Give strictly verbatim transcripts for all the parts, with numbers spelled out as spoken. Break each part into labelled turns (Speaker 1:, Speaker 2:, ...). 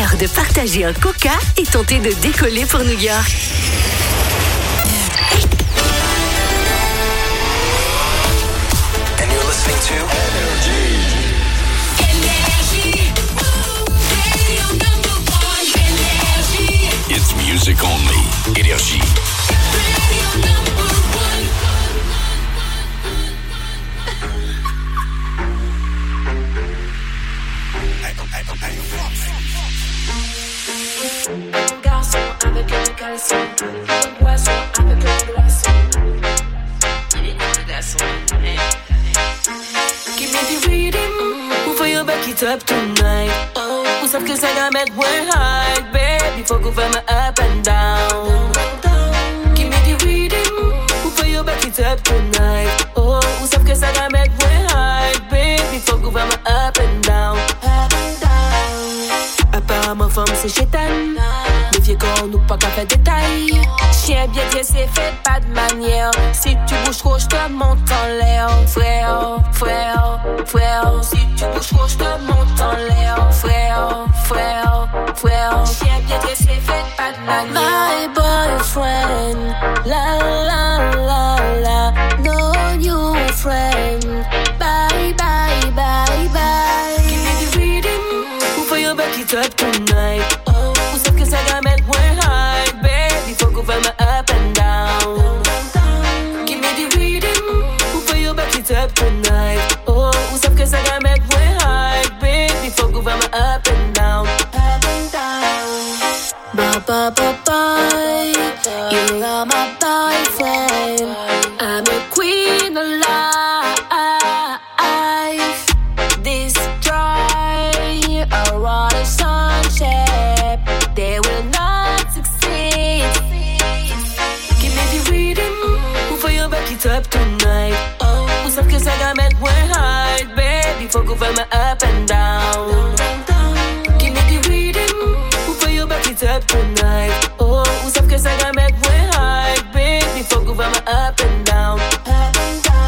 Speaker 1: L'heure de partager un coca et tenter de décoller pour New York.
Speaker 2: And you're listening to Energy.
Speaker 3: Energy. Radio number one. Energy.
Speaker 2: It's music only. Energy.
Speaker 3: Radio number one.
Speaker 4: Garçon avec le caleçon, poisson avec le glaçon. Il est le glaçon. Give me the rhythm, who for you back it up tonight. Oh, who savent que ça va mettre moins high, baby, faut qu'on fasse up and down. Give me the rhythm, who for you back it up tonight. Oh, who savent que ça va mettre moins high, baby, faut qu'on fasse up and down. Apparemment femme c'est chétan. Méfiez qu'on nous pas qu'à faire détail. Chien bien bien c'est fait pas de manière. Si tu bouges trop j'te monte en l'air. Frère, frère, frère. Si tu bouges trop j'te monte en l'air. Frère, frère, frère. Chien bien bien c'est fait pas de manière. My boyfriend, la la la la. No new friend. Bye bye bye bye. Give me the rhythm, who for you back it up tonight. Oh, who said que ça va mettre moins high, baby, faut qu'on fasse up and down. Give me the rhythm, who for you back it up tonight. Oh, who said que ça va mettre moins high, baby, faut qu'on fasse up and down. Up and down. Bye bye bye bye. You are my boyfriend. I'm a queen of life. Destroy a water sunshine. They will not succeed. Give me the rhythm, who for you back it up tonight. Oh, who savent que ça va mettre moins high, baby, faut qu'on fasse up and down. Give me the rhythm, who for you back it up tonight. Oh, who savent que ça va mettre moins high, baby, faut qu'on fasse up and down. Up and down.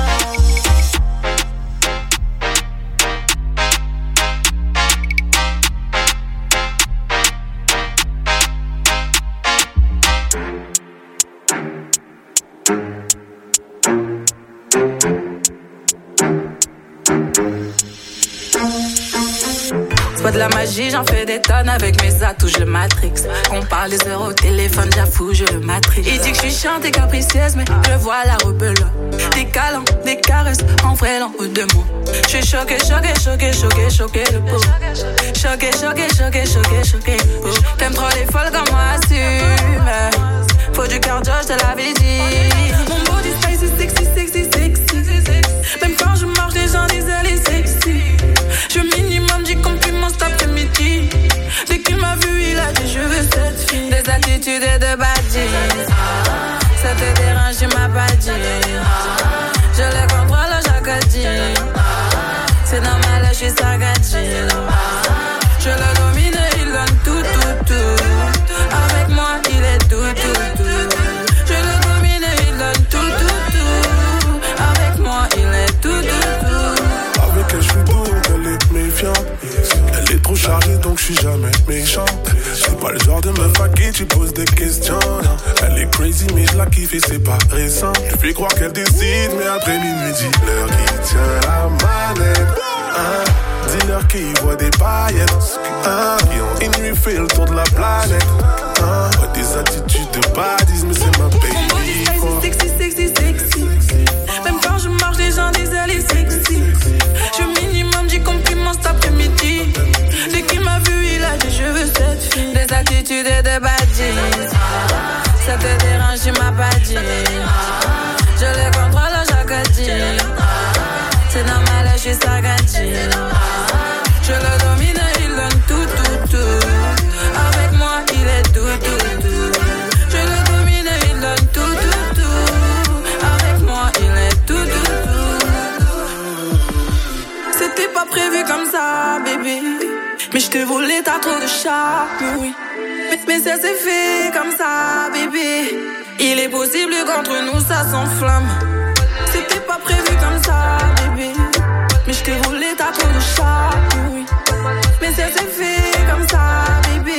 Speaker 5: C'est pas de la magie, j'en fais des tonnes avec mes atouts, je le matrix. On parle des heures au téléphone, j'avoue, je le matrix. Il dit que je suis chiante et capricieuse, mais je vois la rebelle. Des câlins, des caresses, en vrai, l'en haut de moi. Je suis choquée, choquée, choquée, choquée, choquée, le pot. Choquée, choquée, choquée, choquée, choquée, le pot. T'aimes trop les folles comme moi, assume. Faut du cardio, je te l'avais dit. Mon body spicy, sexy, sexy, sexy. Même quand je marche, les gens disent elle est sexy. Je minimum du compliment cet après-midi. Dès qu'il m'a vu, il a dit je veux cette fille. Des attitudes et de badges. Ça te dérange, tu m'as pas dit. Je le contrôle chaque dit. C'est normal, je suis sagadji. Je le domine, il donne tout, tout, tout. Avec moi, il est tout, tout, tout. Je le domine, il donne tout, tout, tout. Avec moi, il est tout, tout, tout.
Speaker 6: Avec elle, je suis doux, elle est méfiante. Elle est trop chargée, donc je suis jamais méchant. C'est pas le genre de meuf à qui tu poses des questions. Non. Elle est crazy, mais je la kiffe et c'est pas récent. Je fais croire qu'elle décide, mais après minuit, dis-leur qui tient la manette. Hein? Dis-leur qu'ils voient des paillettes. Hein? Qui ont une nuit fait le tour de la planète. Hein? Ouais, des attitudes de badis, mais c'est ma baby.
Speaker 5: Mon body sexy, sexy, sexy, sexy. Même quand je marche, les gens disent elle est sexy. Je minimum du compliment cet après-midi. Dès qu'il m'a vu, il a dit je veux cette fille. Des attitudes et de badges. Ça te dérange, tu m'as pas dit. Je le contrôle chaque dit. C'est normal, je suis sagadji. Je le domine, il donne tout, tout, tout. Avec moi, il est tout, tout, tout. Je le domine, il donne tout, tout, tout. Avec moi, il est tout, tout, tout. C'était pas prévu comme ça, bébé. Mais je te voulais, t'as trop de charme, oui. Mais, mais ça s'est fait comme ça, bébé. Il est possible qu'entre nous ça s'enflamme. C'était pas prévu comme ça, bébé. Mais je te voulais, t'as trop de charme, oui. Mais ça s'est fait comme ça, bébé.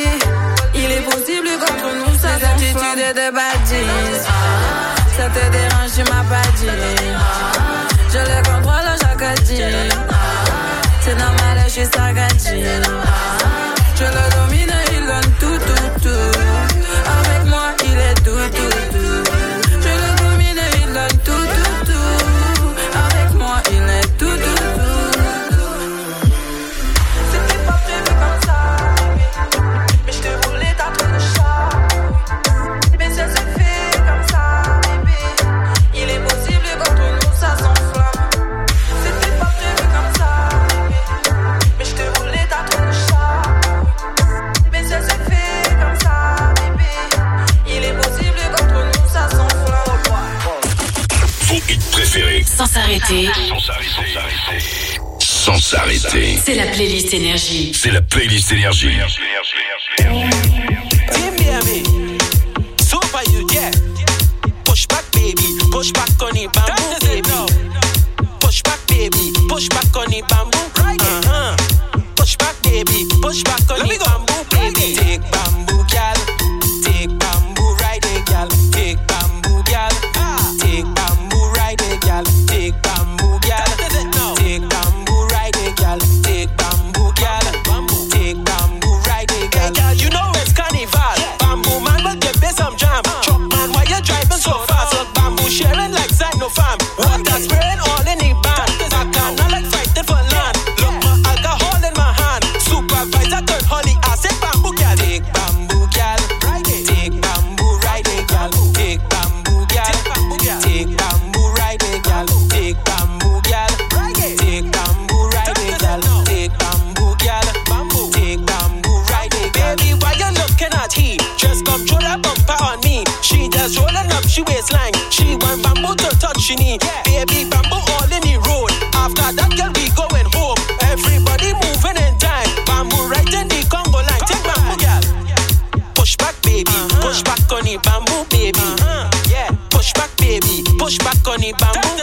Speaker 5: jean. Je les contrôle chaque jean. C'est normal, je suis sagadine. Je le domine, il donne tout, tout, tout. Avec moi, il est tout, tout, tout. Je le domine, il donne tout, tout, tout. Avec moi, il est tout, tout, tout. C'était pas prévu comme ça, mais je te voulais dans ton chat. Mais ça se fait comme ça, bébé. Il est possible qu'entre nous, ça s'enflamme. C'était pas prévu comme ça, bébé. Mais je te voulais dans ton chat. Mais ça se fait comme ça, bébé. Il est possible qu'entre nous, ça s'enflamme.
Speaker 2: Vos hits préférés.
Speaker 1: Sans s'arrêter.
Speaker 2: Sans s'arrêter. Sans s'arrêter.
Speaker 1: C'est la playlist Énergie.
Speaker 2: C'est la playlist Énergie.
Speaker 7: Team baby, super you, yeah. Push back, baby, push back on the bamboo, baby. Push back, baby, push back on the bamboo, uh-huh. Push back, baby, push back on the bamboo, baby. Take bamboo, gal. Take bamboo, ride it, gal. Take bamboo, gal. Take bamboo, ride it, gal. Take bamboo, gal. Take bamboo, ride it, gal. Take bamboo, gal. Take bamboo, ride it, gal. Hey, gal, you know it's carnival. Bamboo man will give me some jam. Truck man, why you driving so fast? So bamboo sharing like side no farm. Water spraying all in the band. Bacana like fighting for land. Look my alcohol in my hand. Supervisor turn holy. I say bamboo gal. Take bamboo gal. Take bamboo ride it gal. Take bamboo gal. Take bamboo ride it gal. Take bamboo gal. Take bamboo ride it gal. Take bamboo gal. Take bamboo ride it gal. Baby, why you looking at he? Just come throw that bumper on me. She just rolling up, she waistline. She want bamboo to touch she knee. Baby, bamboo all in the road. After that, girl, we going home. Everybody moving in time. Bamboo right in the Congo line. Take bamboo, girl. Push back, baby. Push back on the bamboo, baby. Yeah. Push back, baby. Push back on the bamboo.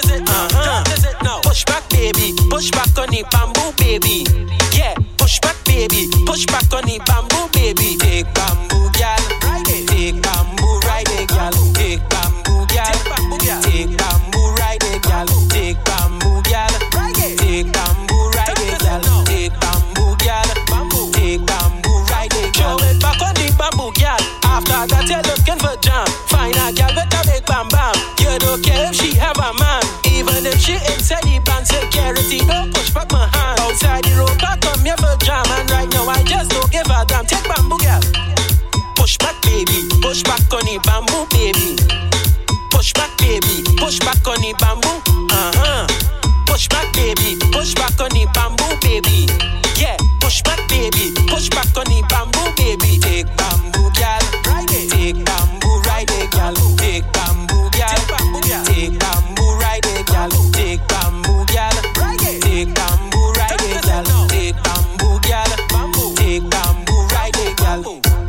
Speaker 7: Uh-huh. Push back, baby. Push back on the bamboo, baby. Yeah. Push back, baby. Push back on the bamboo, baby. Take bamboo, girl. Take bamboo, ride it, girl. Take bamboo, girl. Take bamboo, ride it, girl. Take bamboo, girl. Take bamboo, ride it, girl. Take bamboo, girl. Take bamboo, ride it, girl. Throw it back on the bamboo, girl. After that, you're looking for jam. Find a girl with a big bam bam. You don't care if she have a man. Even if she inside the band, security don't push back my hand. Outside the road, back come here for jam. And right now, I just don't give a damn. Take bamboo, girl. Push back, baby. Push back on the bamboo, baby. Push back, baby. Push back on the bamboo. Uh-huh. Push back, baby. Push back on the bamboo, baby. Yeah. Push back, baby. Push back on the bamboo, baby. Take bamboo, gal. Take bamboo, ride it, gal. Take bamboo, gal. Take bamboo, ride it, gal. Take bamboo, gal. Take bamboo, ride it, gal. Take bamboo, gal. Take bamboo, ride it, gal.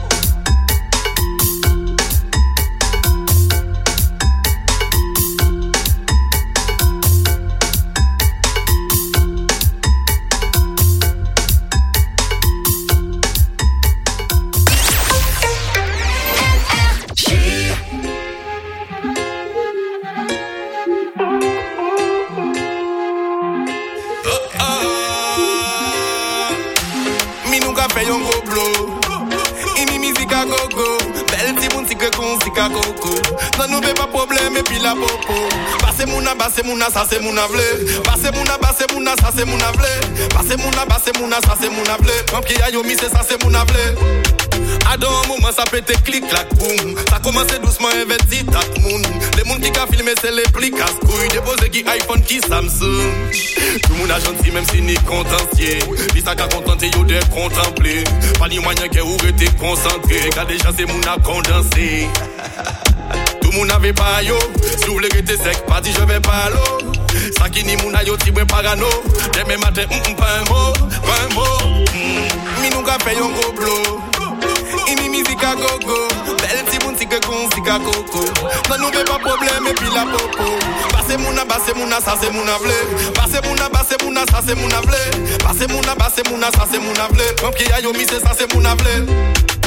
Speaker 8: Non nous fait pas problème et puis la popo. Basse mouna, basse mouna, ça c'est mouna vle. Basse mouna, basse mouna, ça c'est mouna vle. Basse mouna, basse mouna, ça c'est mouna vle. Quand pied a yo mi c'est ça c'est mouna vle. À dans un moment ça pète clic clac boum. Ça commence doucement investi tac moun. Les moun qui ka filmer c'est les plis casse-couilles. Déposer qui iPhone qui Samsung. Tout moun a gentil même si ni contencier. Li ça ka contenté yo de contempler. Pas ni moyen que ou rete concentré. Car déjà c'est moun a condensé. Tout moun avait pas yo. Si vous voulez rester sec, pas dit je vais pas l'eau. Ça qui ni moun a yo tibwe parano. Demain matin, mm, pas un mot, pas un mot. Mi nou ka fait yon gros blow. Ini musique à gogo. Belle ti moun ti que con si ka coco. Non nous fait pas problème et puis la popo. Basse mouna, basse mouna, ça c'est mouna vle. Basse mouna, basse mouna, ça c'est mouna vle. Basse mouna, basse mouna, ça c'est mouna vle. Quand pied a yo mi c'est ça c'est mouna vle.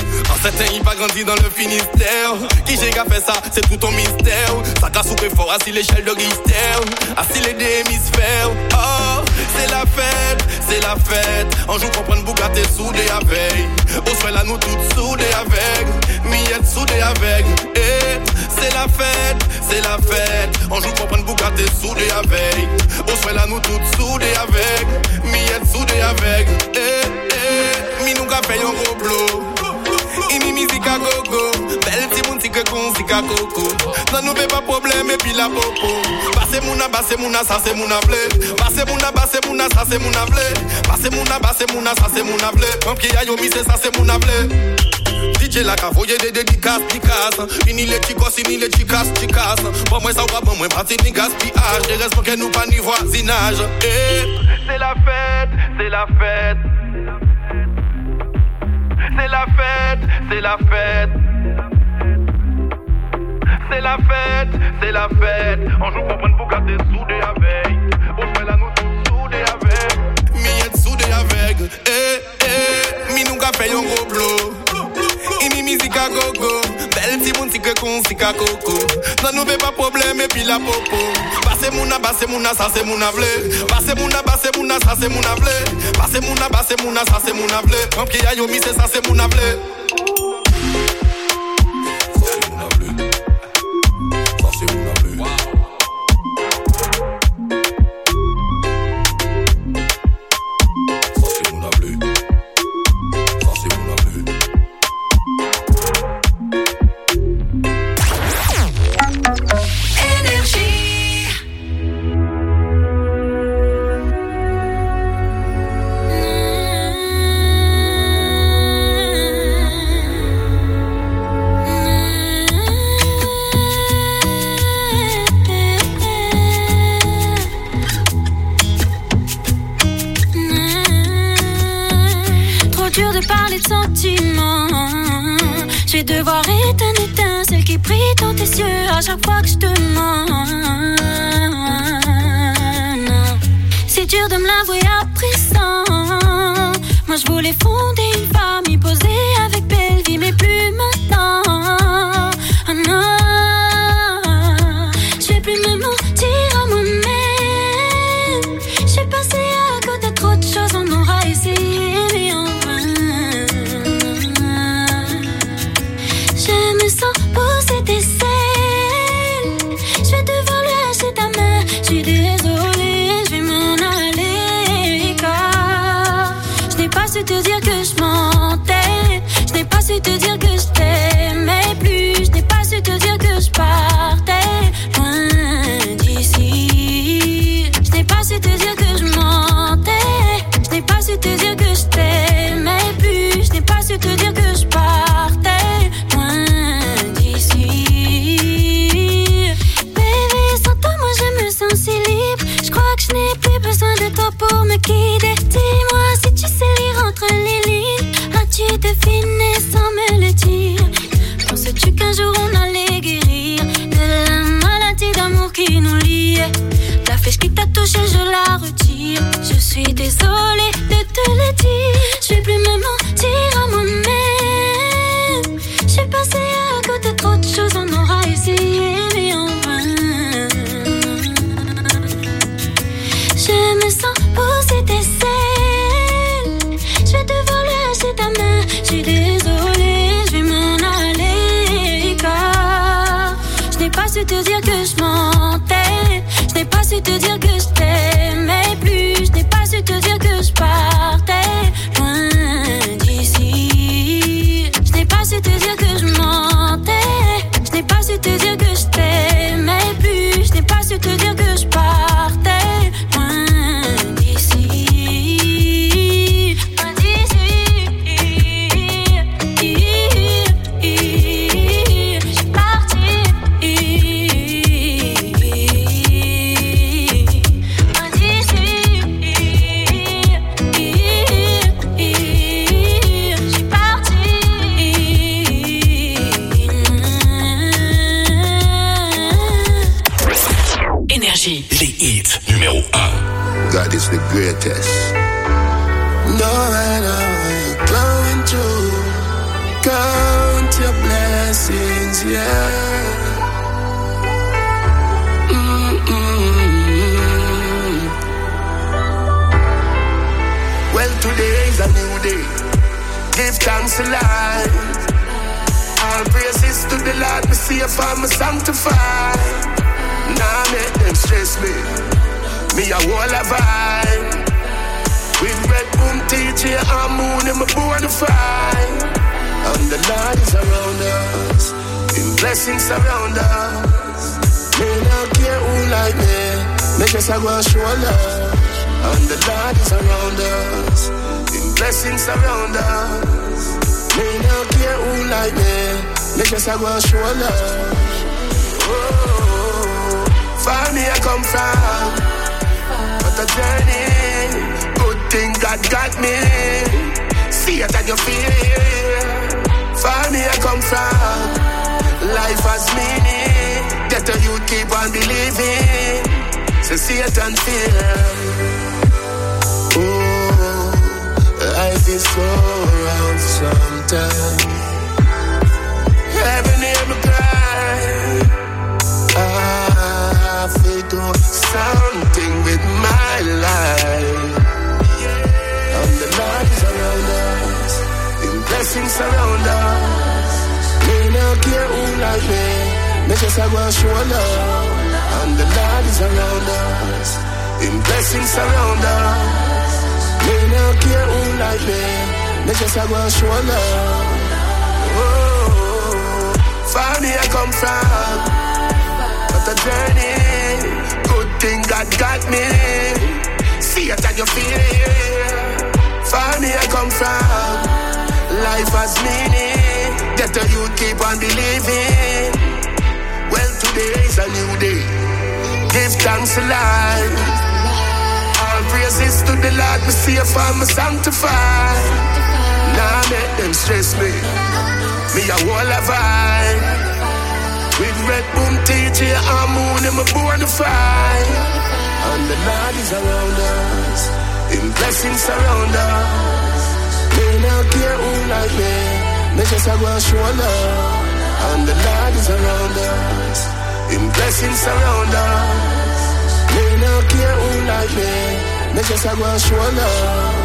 Speaker 8: Certains y pas grandi dans le Finistère. Qui j'ai qu'à fait ça, c'est tout ton mystère. Ça casse souper fort, assis l'échelle de Richter. Assis les deux hémisphères. Oh, c'est la fête, c'est la fête. On joue comprendre Bougat et soudé avec. Au soir là nous toutes soudées avec. Miette soudée avec. Eh, c'est la fête, c'est la fête. On joue comprendre Bougat et soudé avec. Au soir là nous toutes soudées avec. Miette soudée avec. Eh, eh, mi nous qu'a fait un gros blow. Ini musique à gogo. Belle ti moun ti que con si ka coco. Non nous fait pas problème et puis la popo. Basse mouna, basse mouna, ça c'est mouna vle. Basse mouna, basse mouna, ça c'est mouna vle. Basse mouna, basse mouna, ça c'est mouna vle. Comme qui a yo mi c'est ça c'est mouna vle. D J la ka voye des dédicaces, dédicaces. Ini les chicos, ini les chicas, chicas. Bon moi ça va bon moi parti ni gaspillage. Des raisons que nous pas ni voisinage. Eh, c'est la fête, c'est la fête. C'est la fête, c'est la fête. C'est la fête, c'est la fête. On joue pour prendre Bougat et soudé avec. On fait la nous tous soudés avec. Miette soudé avec. Eh, eh, mi nous qu'a fait un gros blow. Ini musique à gogo. Belle ti moun ti que con si ka coco. Non nous fait pas problème et puis la popo. Basse mouna, basse mouna, ça c'est mouna vle. Basse mouna, basse mouna, ça c'est mouna vle. Basse mouna, basse mouna, ça c'est mouna vle. Comme qui a yo mi c'est ça c'est mouna vle.
Speaker 9: Je vais devoir éteindre, éteindre celle qui brille dans tes yeux à chaque fois que je te demande. C'est dur de me l'avouer à présent. Moi je voulais fonder une famille posée avec belle vie, mais plus maintenant. Oh non, je vais plus me mentir à moi-même. J'ai passé à côté de trop de choses, on aura essayé, mais en sans poser des ailes. Je vais devoir lâcher ta main. Je suis désolée, je vais m'en aller. Car je n'ai pas su te dire que je mentais. Je n'ai pas su te dire que je t'aimais plus. Je n'ai pas su te dire que je partais loin d'ici. Je n'ai pas su te dire que je mentais. Je n'ai pas su te dire que je t'aimais plus. Je n'ai pas su te dire que je partais loin. Si libre, je crois que je n'ai plus besoin de toi pour me guider. Dis-moi si tu sais lire entre les lignes. As-tu deviné sans me le dire? Penses-tu qu'un jour on allait guérir de la maladie d'amour qui nous liait? La flèche qui t'a touché, je la retire. Je suis désolée de te le dire. Je vais plus me mentir à moi-même. J'ai passé à côté de trop de choses, on aura essayé, mais en vain. Je me sens poser des ailes. Je vais devoir lâcher ta main. Je suis désolée, je vais m'en aller. Car je n'ai pas su te dire que je mentais. Je n'ai pas su te dire que je t'aimais plus. Je n'ai pas su te dire que je partais loin d'ici. Je n'ai pas su te dire que je mentais. Je n'ai pas su te dire que je t'aimais plus. Je n'ai pas su te dire que je partais.
Speaker 2: Les hits numéro un.
Speaker 10: God is the greatest. No matter where you're going to, God. blessings, yeah. Mm-mm. Well, today is a new day. Give thanks to life. All praises to the Lord, me safe and me sanctified. Nah, make them stress me. Me a wall of vibe. With red boom, T J and moon in my bonafide. And the Lord is around us. In blessings surround us. Me not care who like me. Me just a go and show love. And the Lord is around us. In blessings surround us. Me not care who like me. Me just a go and show love. Oh, far me I come from. What a journey. Good thing God got me. See it and you feel it. Far me I come from. Life has meaning. Get a youth keep on believing. So see it and feel. Oh, life is so rough sometimes. Heaven hear me cry. I have to do something with my life. And the Lord is around us. In blessings surround us. Me not care who like me. Me just a go and show love. And the Lord is around us. In blessings surround us. Me not care who like me. Me just a go and show love. Oh, far me I come from. What a journey. Good thing God got me. See it and you feel it. Far me I come from. Life has meaning. Get a youth keep on believing. Well, today is a new day. Give thanks to life. All praises to the Lord. Me safe and me sanctified. Nah, make them stress me. Me a wall of vibe. With red boom, T J and moon in my bonafide. And the Lord is around us. In blessings surround us. Me not care who like me. Me just a go and show love. And the Lord is around us. In blessings surround us. Me not care who like me. Me just a go and show love.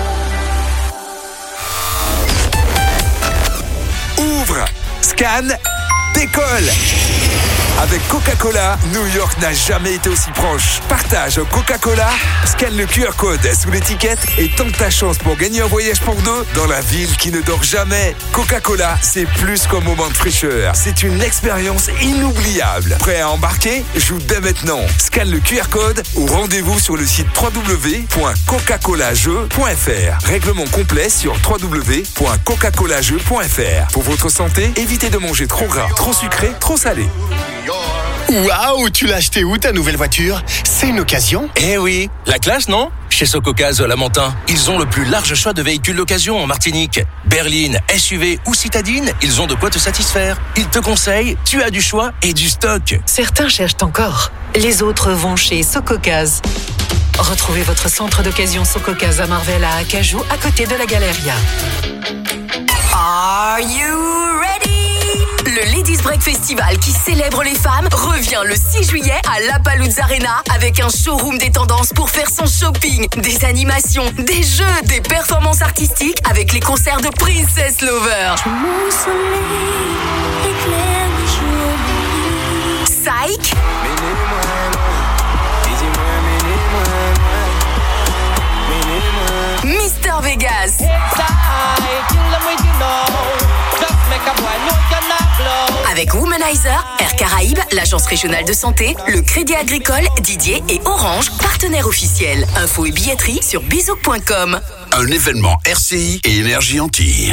Speaker 11: Ouvre, scanne, décolle. Avec Coca-Cola, New York n'a jamais été aussi proche. Partage Coca-Cola, scanne le Q R code sous l'étiquette et tente ta chance pour gagner un voyage pour deux dans la ville qui ne dort jamais. Coca-Cola, c'est plus qu'un moment de fraîcheur. C'est une expérience inoubliable. Prêt à embarquer? Joue dès maintenant. Scanne le Q R code ou rendez-vous sur le site w w w point coca cola jeux point f r. Règlement complet sur w w w point coca cola jeux point f r. Pour votre santé, évitez de manger trop gras, trop sucré, trop salé.
Speaker 12: Waouh, tu l'as acheté où ta nouvelle voiture? C'est une occasion?
Speaker 13: Eh oui, la classe, non? Chez Sococaz Lamentin, ils ont le plus large choix de véhicules d'occasion en Martinique. Berline, S U V ou citadine, ils ont de quoi te satisfaire. Ils te conseillent, tu as du choix et du stock.
Speaker 14: Certains cherchent encore, les autres vont chez Sococaz. Retrouvez votre centre d'occasion Sococaz à Marvel à Acajou, à côté de la Galeria.
Speaker 1: Are you ready? Le Ladies Break Festival qui célèbre les femmes revient le six juillet à La Palooza Arena avec un showroom des tendances pour faire son shopping, des animations, des jeux, des performances artistiques avec les concerts de Princess Lover. Psych, Mister Vegas, avec Womanizer, Air Caraïbes, l'agence régionale de santé, le Crédit Agricole, Didier et Orange, partenaire officiel. Info et billetterie sur bizouk point com.
Speaker 2: Un événement R C I et Énergie Antilles.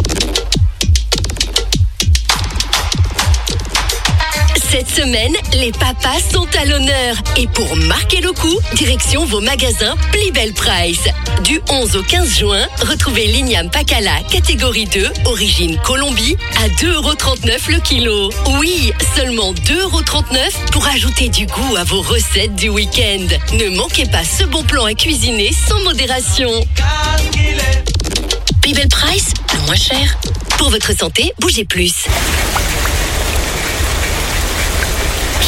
Speaker 15: Cette semaine, les papas sont à l'honneur. Et pour marquer le coup, direction vos magasins Plus Belle Price. Du onze au quinze juin, retrouvez l'igname Pacala catégorie deux, origine Colombie, à deux euros trente-neuf le kilo. Oui, seulement deux euros trente-neuf pour ajouter du goût à vos recettes du week-end. Ne manquez pas ce bon plan à cuisiner sans modération. Plus Belle Price, le moins cher. Pour votre santé, bougez plus.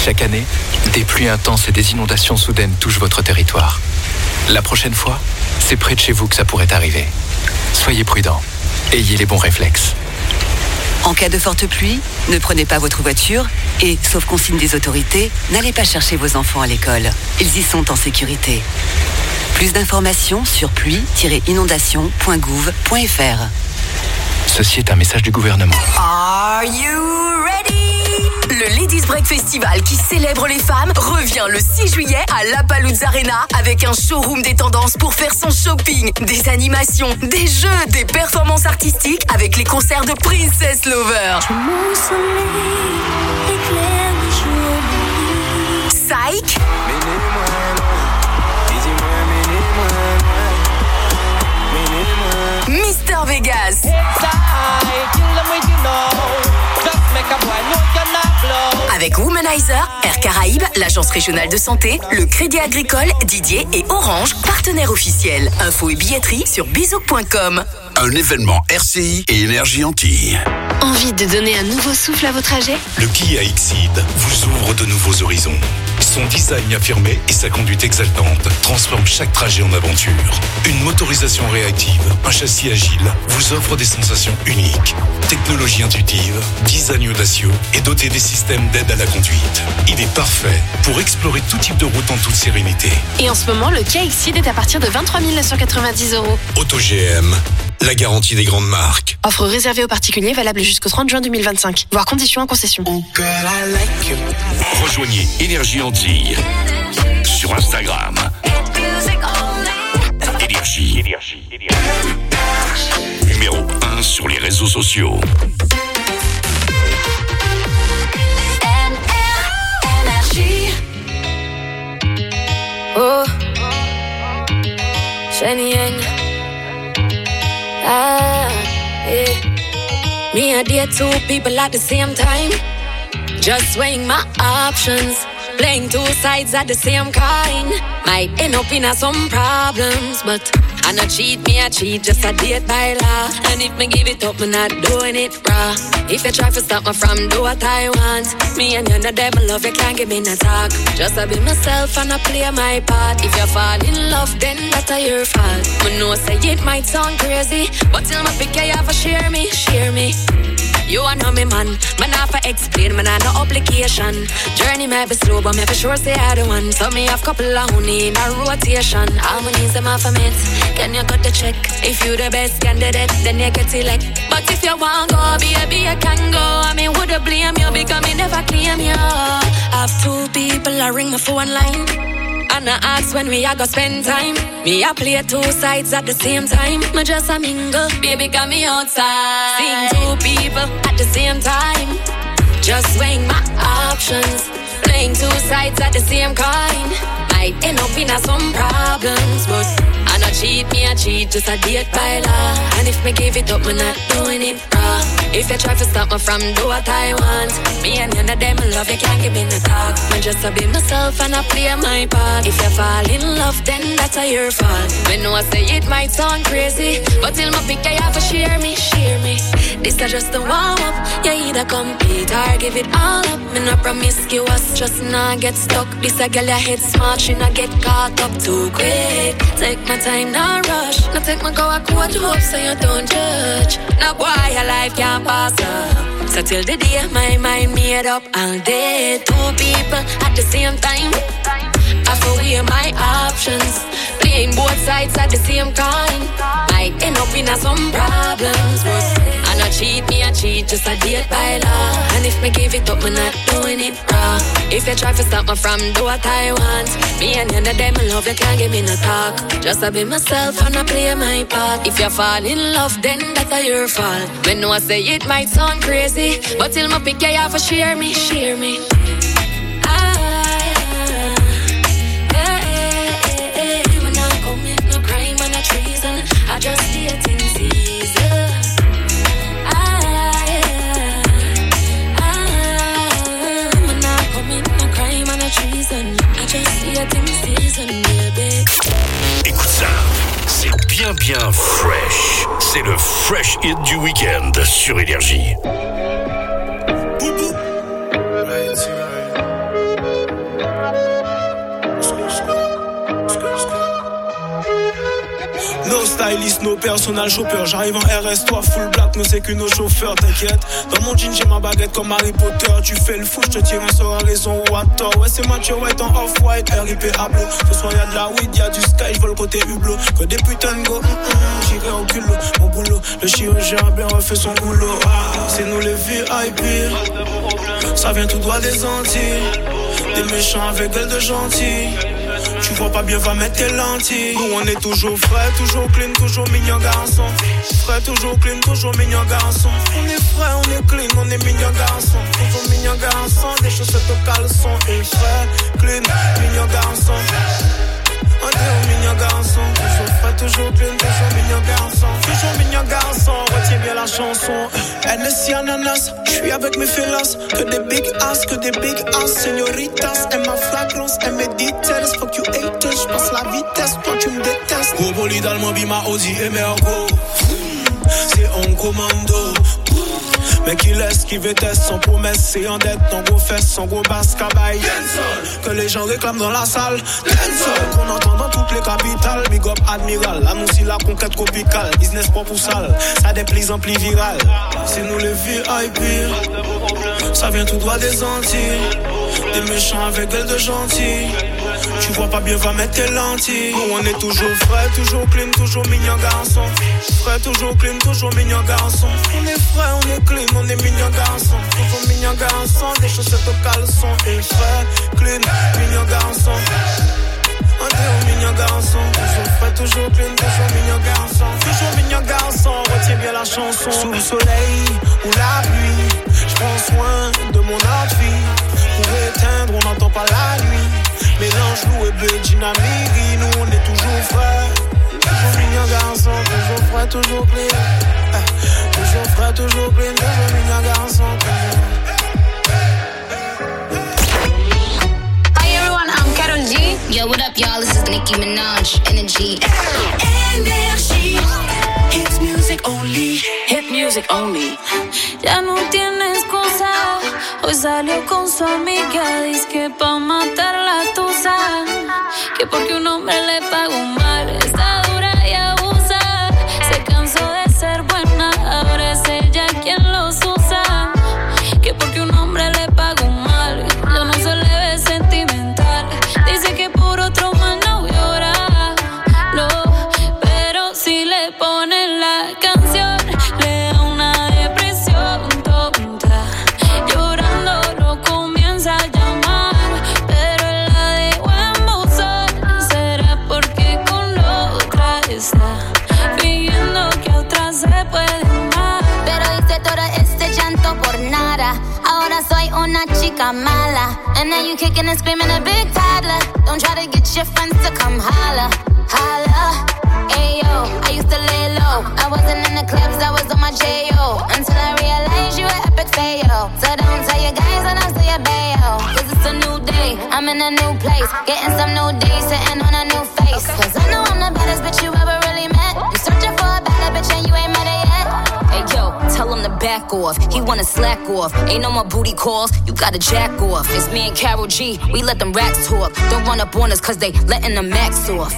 Speaker 16: Chaque année, des pluies intenses et des inondations soudaines touchent votre territoire. La prochaine fois, c'est près de chez vous que ça pourrait arriver. Soyez prudents. Ayez les bons réflexes.
Speaker 17: En cas de forte pluie, ne prenez pas votre voiture et, sauf consigne des autorités, n'allez pas chercher vos enfants à l'école. Ils y sont en sécurité. Plus d'informations sur pluie tiret inondation point gouv point f r.
Speaker 16: Ceci est un message du gouvernement.
Speaker 1: Are you ready? Le Ladies Break Festival qui célèbre les femmes revient le six juillet à La Paluz Arena avec un showroom des tendances pour faire son shopping, des animations, des jeux, des performances artistiques avec les concerts de Princess Lover. Psych. Mister Vegas. Avec Womanizer, Air Caraïbes, l'agence régionale de santé, le Crédit Agricole, Didier et Orange, partenaires officiels. Infos et billetterie sur bizouk point com.
Speaker 2: Un événement R C I et Énergie Antilles.
Speaker 15: Envie de donner un nouveau souffle à vos trajets?
Speaker 18: Le Kia Exceed vous ouvre de nouveaux horizons. Son design affirmé et sa conduite exaltante transforment chaque trajet en aventure. Une motorisation réactive, un châssis agile vous offre des sensations uniques. Technologie intuitive, design audacieux et doté des systèmes d'aide à la conduite. Il est parfait pour explorer tout type de route en toute sérénité.
Speaker 15: Et en ce moment, le Kia Exceed est à partir de vingt-trois mille neuf cent quatre-vingt-dix euros.
Speaker 18: Auto G M, la garantie des grandes marques.
Speaker 15: Offre réservée aux particuliers valable jusqu'au trente juin deux mille vingt-cinq. Voir conditions en concession.
Speaker 2: Rejoignez Énergie Antilles sur Instagram. Énergie. Énergie. Numéro un sur les réseaux sociaux.
Speaker 4: Oh, Shani Yang. Ah, yeah. Me and dear two people at the same time. Just weighing my options. Playing two sides at the same coin. Might end up in a some problems, but I not cheat, me I cheat, just a date by law. And if me give it up, me not doing it raw. If you try to stop me from do what I want, me and you know them love, you can't give me no talk. Just I be myself and I play my part. If you fall in love, then that's your fault. Me know say it might sound crazy, but till my pick you have to share me, share me. You are not me man, man have to explain, man have no obligation. Journey may be slow, but me for sure say I the one. So me have couple of honey in a rotation. Harmonies them off a mate, can you cut the check? If you the best candidate, then you get elect. But if you want go, baby, you can go. I mean, woulda blame you because me never claim you. Have two people, I ring my phone line. And I ask when we a go spend time. Me a play two sides at the same time. Me just a mingle, baby got me outside. Seeing two people at the same time. Just weighing my options. Playing two sides at the same coin. Might end up in a some problems, but I not cheat, me a cheat, just a date by law. And if me give it up, me not doing it raw. If you try to stop me from do what I want, me and none of them love, you can't give me no talk. Me just a be myself and I play my part. If you fall in love, then that's a your fault. Me know I say it might sound crazy, but till my pick you have to share me, share me. This is just a warm up, you either compete or give it all up. Me not promiscuous, just not get stuck. This a girl your head smart, she not get caught up too quick. Take my time, not rush. Not take my go a quote hope so you don't judge. Now boy, your life can't pass up. So till the day my mind made up, all day. Two people at the same time. I for weigh my options. Playing both sides at the same time. Might end up in a some problems, but I not cheat, me I cheat, just a date by law. And if me give it up, me not doing it raw. If you try to stop me from do what I want, me and none of them love, you can't give me no talk. Just I be myself and I play my part. If you fall in love, then that's a your fault. Me know I say it might sound crazy, but till my pick you have to share me, share me. I just dating season. Ah, yeah. Ah, I'm not commit no crime and a treason. I just dating season, baby.
Speaker 2: Écoute ça, c'est bien bien fresh. C'est le fresh hit du week-end sur Énergie.
Speaker 19: stylist, no personal shopper. J'arrive en R S, toi full black, ne c'est que nos chauffeurs, t'inquiète. Dans mon jean, j'ai ma baguette comme Harry Potter. Tu fais le fou, je te tire un sort à raison ou à tort. Ouais, c'est Mathieu White en off-white, R I P Ablo. Ce soir, y'a de la weed, y'a du sky, j'vole côté hublot. Que des putains de go, mm -mm, j'irai au culot. Mon boulot, le chirurgien a bien refait son boulot. Ah, c'est nous les V I P. Ça vient tout droit des Antilles. Des méchants avec gueule de gentils. Tu vois pas bien, va mettre tes lentilles. Nous on est toujours frais, toujours clean, toujours mignon garçon. Frais, toujours clean, toujours mignon garçon. On est frais, on est clean, on est mignon garçon. Toujours mignon garçon, des chaussettes au caleçon. Et frais, clean, mignon garçon. On est mignon garçon. Toujours frais, toujours clean, toujours mignon garçon. Toujours mignon garçon, retiens bien la chanson. N S C ananas, j'suis avec mes fellas. Que des big ass, que des big ass. Señoritas, et ma flagrance, et mes details. Fuck you haters, j'passe la vitesse, toi tu me détestes. Gros bolide allemand, bima, Audi et Mergo. C'est en commando. Mec il laisse, qui veut test sans promesse. C'est en dette, en gros fesses, sans gros basse cabaye. Que les gens réclament dans la salle. Dancehall, qu'on entend dans toutes les capitales. Big up admiral, annonce la conquête tropicale. Business propre ou sale, ça déplie ampli viral. C'est nous les V I P. Ça vient tout droit des Antilles. Des méchants avec gueule de gentils. Tu vois pas bien, va mettre tes lentilles. Nous on est toujours frais, toujours clean, toujours mignon garçon. Frais, toujours clean, toujours mignon garçon. On est frais, on est clean, on est mignon garçon. Toujours mignon garçon, des chaussettes au caleçon. Et frais, clean, mignon garçon. On est mignon garçon. Toujours frais, toujours clean, toujours mignon garçon. Toujours mignon garçon, retiens bien la chanson. Sous le soleil ou la pluie, j'prends soin de mon outfit. Pour éteindre, on n'entend pas la nuit. Mélange loup et bleu, dynamique. Nous on est toujours frais. Toujours mignon garçon, toujours frais, toujours clean. Eh, toujours frais, toujours clean, toujours mignon garçon.
Speaker 20: Hi everyone, I'm Karol G. Yo, what up y'all? This is Nicki Minaj, Energy.
Speaker 4: Energy. Hit music only. Hit music only.
Speaker 9: Ya no tiene excusa. Hoy salió con su amiga. Dice que pa' matar la tusa. Que porque un hombre le pagó mal. Está dura y abusa. Se cansó de ser buena. Ahora es ella quien los usa. Que porque un hombre le pagó mal. Ya no se le ve sentimental. Dice que por otro más no llora. No, pero si le ponen la canción, le da una depresión tonta. Llorando lo comienza a llamar, pero él la dejó en buzón. Será porque con la otra está fingiendo que a otra se puede amar.
Speaker 20: Pero hice todo este llanto por nada. Ahora soy una chica mala. And now you kicking and screaming a big toddler. Don't try to get your friends to come holla, holla. Ayo, I used to lay low. I wasn't in the clubs, I was on my J O. Until I realized you were epic fail. So don't tell your guys and I'll say your bayo. Cause it's a new day, I'm in a new place. Getting some new days, sitting on a new face. Cause I know I'm the baddest bitch you ever really met. You searching for a better bitch and you ain't met her yet.
Speaker 1: Hey yo, tell him to back off. He wanna slack off. Ain't no more booty calls. You gotta jack off. It's me and Karol G. We let them racks talk. Don't run up on us cause they letting the max off.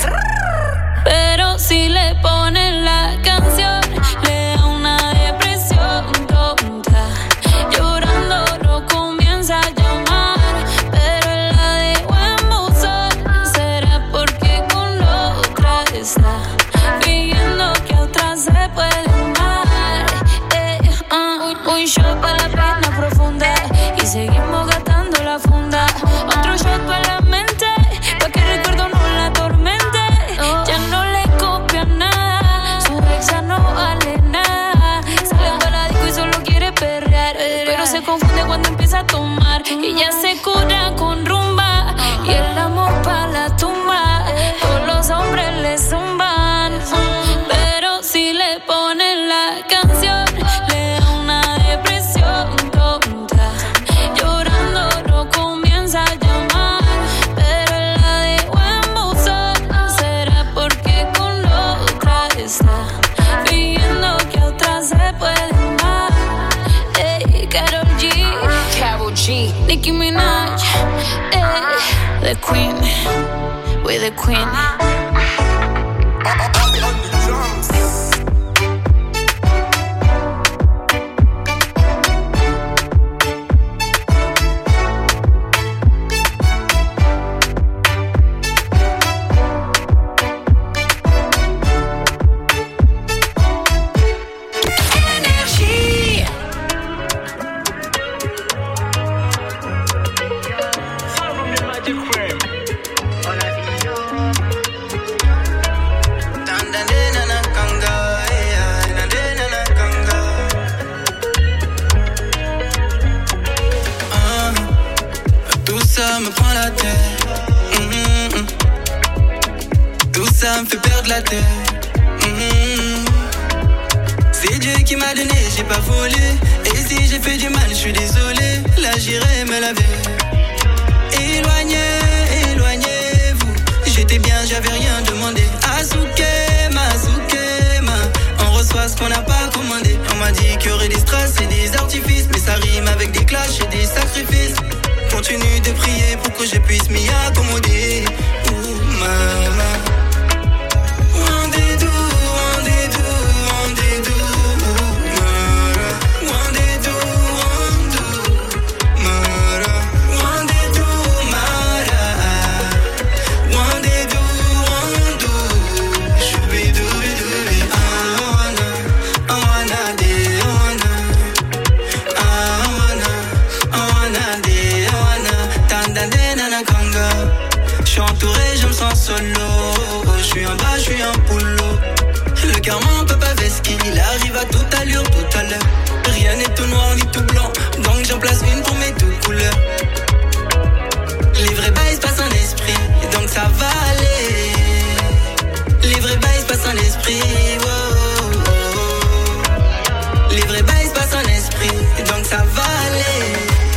Speaker 9: Pero si le ponen la canción, le da una depresión tonta. Llorando lo comienza a llamar, pero él la dejó en buzón. Será porque con la otra está fingiendo que a otra se puede amar. Eh, uh, un shot para la pena profunda y seguimos gastando la funda. Otro shot para la mente, pa' que el recuerdo no la atormente. Ya no le copia nada, su exa no vale nada. Sale para la disco y solo quiere perrear, pero se confunde cuando empieza a tomar. Y ya se cura con rumba y el amor pa' la tumba. Todos los hombres le zumban, pero si le ponen la canción, le da una depresión tonta. Llorando lo comienza a llamar, pero él la dejó en buzón. Será porque con la otra está fingiendo que a otra se puede amar. Ey, Karol G,
Speaker 1: Karol G,
Speaker 9: Nicki Minaj, ey, the queen, we're the queen.
Speaker 21: ça me prend la tête. Mm-hmm. Tout ça me fait perdre la tête. Mm-hmm. C'est Dieu qui m'a donné, j'ai pas volé. Et si j'ai fait du mal, je suis désolé. Là j'irai me laver. Éloignez, éloignez-vous. J'étais bien, j'avais rien demandé. Azukema, Azukema. On reçoit ce qu'on n'a pas commandé. On m'a dit qu'il y aurait des strass et des artifices, mais ça rime avec des clashs et des sacrifices. Continue de prier pour que je puisse m'y accommoder. Ouh, maman. Solo, je suis en bas, je suis en poulot. Le karma peut pas vesquer, il arrive à toute allure, tout à l'heure. Rien n'est tout noir ni tout blanc, donc j'en place une pour mes toutes couleurs. Les vrais bails se passent en esprit, et donc ça va aller. Les vrais bails se passent en esprit, oh, oh, oh. Les vrais bails se passent en esprit, et donc ça va aller.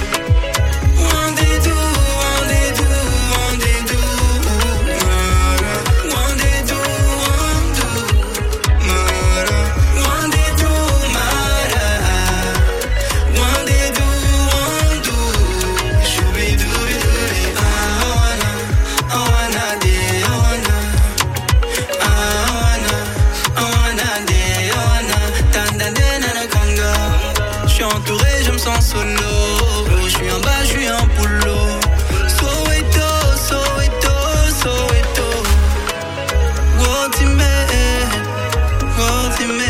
Speaker 21: Solo, je suis en bas, je suis en poulot. Soweto, Soweto, Soweto. Wotime, Wotime.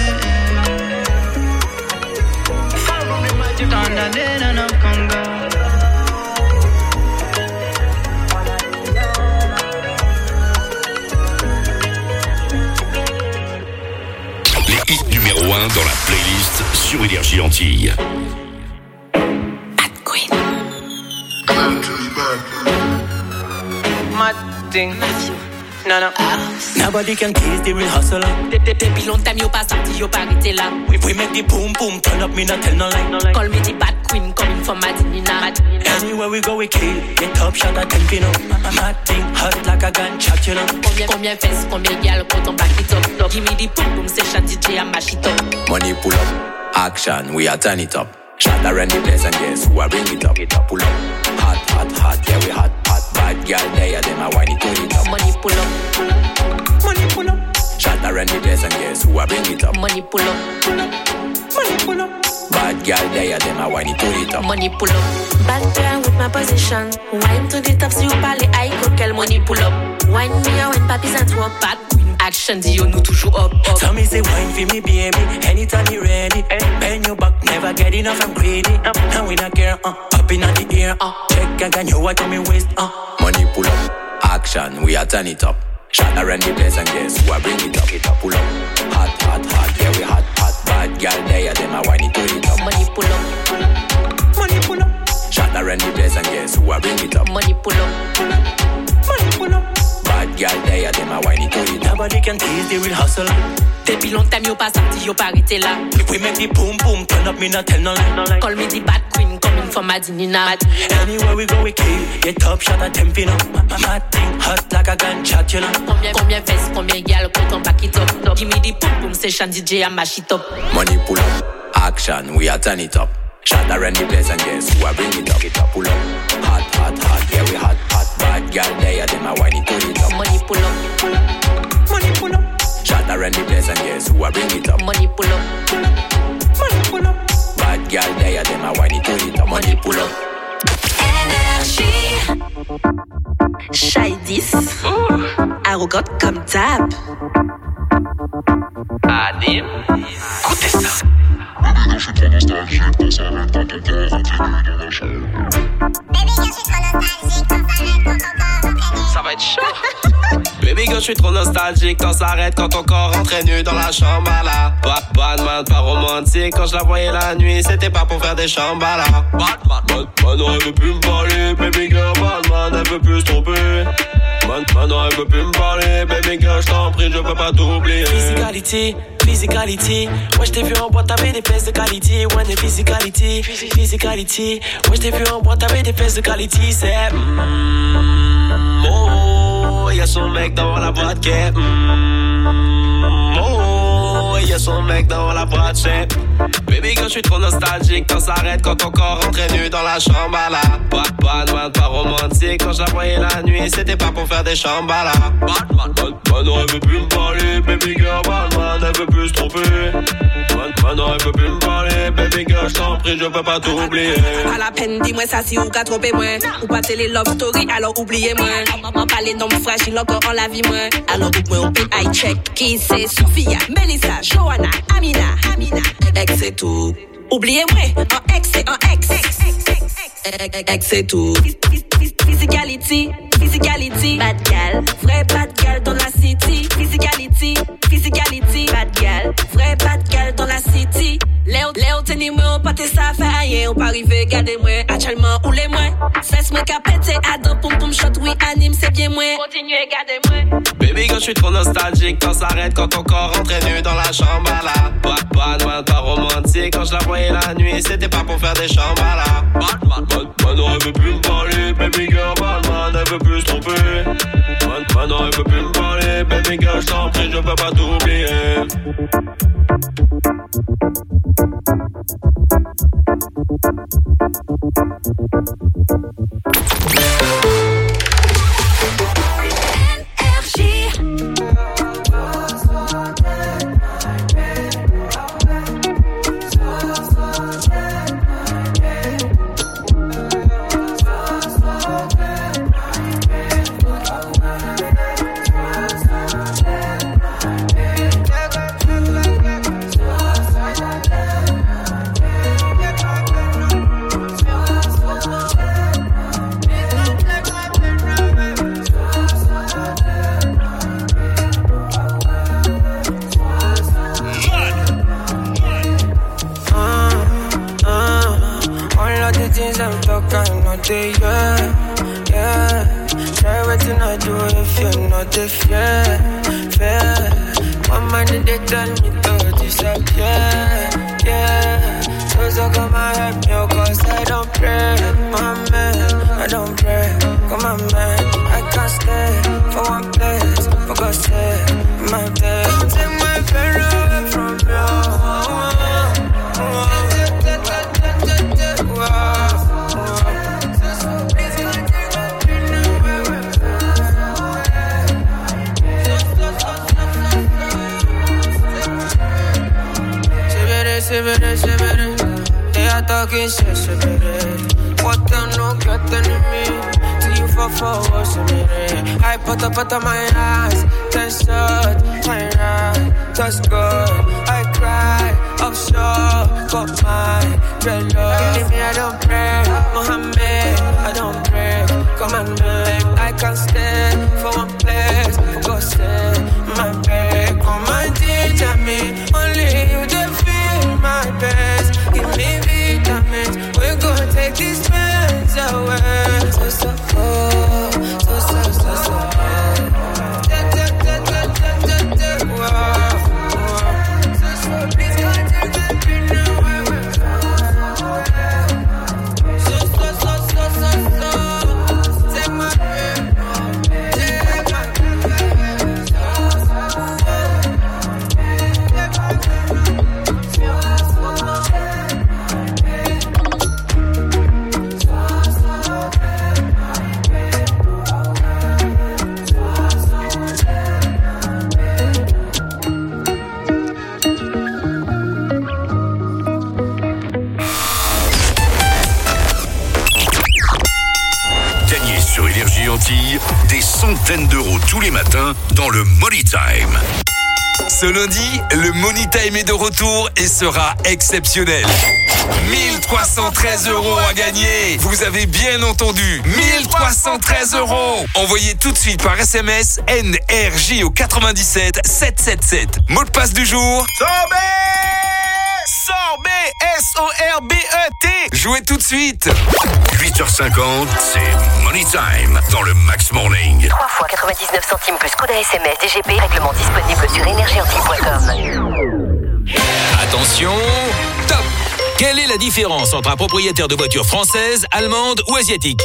Speaker 21: Tandane nana kanga.
Speaker 2: Les hits numéro un dans la playlist sur Énergie Antilles.
Speaker 21: Mad thing. No, no. Nobody can tease the real hustler.
Speaker 4: Depuis longtemps, yo pas sorti, yo pas arrêté là.
Speaker 21: We, we make the boom boom turn up, me not tell no lie. No lie.
Speaker 4: Call me the bad queen, coming from Madinina.
Speaker 21: Anywhere we go, we kill. Get top shot at ten pino. Mad thing, hot like a gunshot, you know.
Speaker 4: Combien, combien fesses, combien gal, quand on back it up. Give me the boom boom session, D J, I'm mash it up.
Speaker 22: Money pull up, action, we are turn it up. Shot around the place and guess who I bring it up. It up, pull up. Hot, hot, hot, yeah we hot, hot. Bad girl there, them a whine it to it up.
Speaker 4: Money pull up,
Speaker 21: money pull up.
Speaker 22: Shot around the place and guess who I bring it up.
Speaker 4: Money pull up,
Speaker 21: money pull up.
Speaker 22: Bad girl there, them a whine it to it up.
Speaker 4: Money pull up. Bad girl with my position. Wine to the top, si vous parlez high, coquel. Money pull up. Wine me a when papis and twop. Bad queen action, Dio nous toujours up, up.
Speaker 21: Tell me say wine for me baby, anytime you ready. Bend your back, never get enough, I'm greedy. Now we not care, uh, up in the ear, uh. Check again, you what on me waist, uh.
Speaker 22: Money pull up, action, we are turn it up. Shot around the place and guess who I bring it up. It up, pull up. Hot, hot, hot, yeah we hot, hot. Bad girl there, them a whine it to it up.
Speaker 4: Money pull up,
Speaker 21: money pull up.
Speaker 22: Shot around the place and guess who I bring it up.
Speaker 4: Money pull up,
Speaker 21: money pull up.
Speaker 22: Bad girl there, them a whine it to it up.
Speaker 21: Nobody can tease the real hustle.
Speaker 4: Depuis longtemps, yo pas sorti, yo pas arrêté là.
Speaker 21: We make the boom boom turn up, me not tell no lie.
Speaker 4: Call me the bad queen, coming from Madinina.
Speaker 21: Anywhere we go, we kill. Get top shot at ten pino. Mad thing, hot like a gunshot, you know.
Speaker 4: Combien, combien fesses, combien gal, quand on back it up. Give me the boom boom session, D J, I'm mash it up.
Speaker 22: Money pull up, action, we are turn it up. Shot around the place and guess who I bring it up. It up, pull up. Hot, hot, hot, yeah we hot, hot. Bad girl there, them a whine it to it up.
Speaker 4: Money pull up,
Speaker 21: money pull up.
Speaker 22: Shot around the place and guess who I bring it up.
Speaker 4: Money pull up,
Speaker 21: money pull up.
Speaker 22: Bad girl there, them a whine it to it up. Money pull up.
Speaker 4: Énergie. Shydis, arrogante comme table.
Speaker 21: Adim, écoutez ça.
Speaker 3: Baby, je suis trop nostalgique, dans sa rêve, dans ton cœur, continue de la chambre. Baby, je suis trop nostalgique, dans sa rêve, dans ton corps, continue.
Speaker 21: Ça va être chaud. Baby girl, je
Speaker 7: suis trop nostalgique. Quand ça arrête, quand ton corps rentrait nu dans la chambre à la Bad, Batman, pas romantique. Quand je la voyais la nuit, c'était pas pour faire des chambala. Batman, Batman, elle veut plus me parler. Baby girl, Batman, elle veut plus se tromper. Batman, elle veut plus me parler. Baby girl, je t'en prie, je peux pas t'oublier.
Speaker 21: Physicality, physicality. Ouais, je t'ai vu en boîte, t'avais des fesses de qualité. Ouais, des physicality, physicality. Ouais, je t'ai vu en boîte, t'avais des fesses de qualité. C'est mm, oh, y'a son mec dans la boîte qui est mm, oh, y'a son mec dans la boîte, c'est baby girl, je suis trop nostalgique. Quand ça arrête, quand ton corps rentrait nu dans la chambre à la Batman, pas romantique. Quand je la voyais la nuit, c'était pas pour faire des chambala. Batman, Batman, elle veut plus me parler. Baby girl, Batman, elle veut plus se tromper. Batman, elle veut plus me parler. Baby girl, je t'en prie, je peux pas t'oublier.
Speaker 5: À la peine, dis-moi ça si ou qu'a trompé moi. Ou pas télé love story, alors oubliez-moi. M'en parler d'homme fragile encore en la vie moi. Alors dites-moi au P I check. Qui c'est Sophia, Melissa, Johanna, Amina, Amina. Ex c'est tout. Oubliez-moi, en ex c'est en ex. Ex c'est tout. Physicality, physicality, bad gal, vrai bad gal dans la city. Physicality, physicality, bad gal, vrai bad gal dans la city. Léo, Léo, tenez-moi, pas tes ça fait rien. On pas arriver, gardez-moi, actuellement, ou les moins. Cesse moi qu'à péter, ado, poum poum shot, oui, anime, c'est bien moins. Continuez, gardez-moi.
Speaker 7: Baby girl, je suis trop nostalgique. Quand ça arrête, quand ton corps rentrait nu dans la chambre à la Batman, pas romantique. Quand je la voyais la nuit, c'était pas pour faire des chambala. Batman, Batman, elle veut plus me parler. Baby girl, Batman, elle veut plus se tromper. Batman, elle veut plus me parler. Baby girl, je t'en prie, je peux pas t'oublier.
Speaker 21: Yeah, yeah. Try what you not do if you're not the fair, fair. One man they tell me to disappear, yeah. So so come and help me, cause I don't pray, my man, I don't pray. Come on man, I can't stay for one place, for God's sake, my bed. Don't take my pain away from you. Severe, severe, they are talking shit, severe. What the no get enemy? Till you fall forward, severe. I put up, put up my eyes, ten shot, my right, just good. I cry, offshore, got my dread love. Leave me, I don't pray, Mohammed, I don't pray. Come on, man, I can't stay for one place, for God's sake, my babe. Come and teach me, only you the my best, give me vitamins. We're gonna take these pains away. So so oh, so so so so oh. Da da da da da da da wow. So so please gonna take that pain away. So so so so so so take my pain, take my pain.
Speaker 2: Des centaines d'euros tous les matins dans le Money Time.
Speaker 11: Ce lundi, le Money Time est de retour et sera exceptionnel. mille trois cent treize euros à gagner. Vous avez bien entendu, mille trois cent treize euros. Envoyez tout de suite par S M S N R J au quatre-vingt-dix-sept sept cent soixante-dix-sept. Mot de passe du jour.
Speaker 6: Sorbet Sorbet S O R B E T.
Speaker 11: Jouez tout de suite.
Speaker 2: huit heures cinquante, c'est Money Time dans le Max Morning.
Speaker 8: trois fois quatre-vingt-dix-neuf centimes plus code S M S D G P. Règlement disponible sur énergie antique point com.
Speaker 23: Attention, top! Quelle est la différence entre un propriétaire de voiture française, allemande ou asiatique?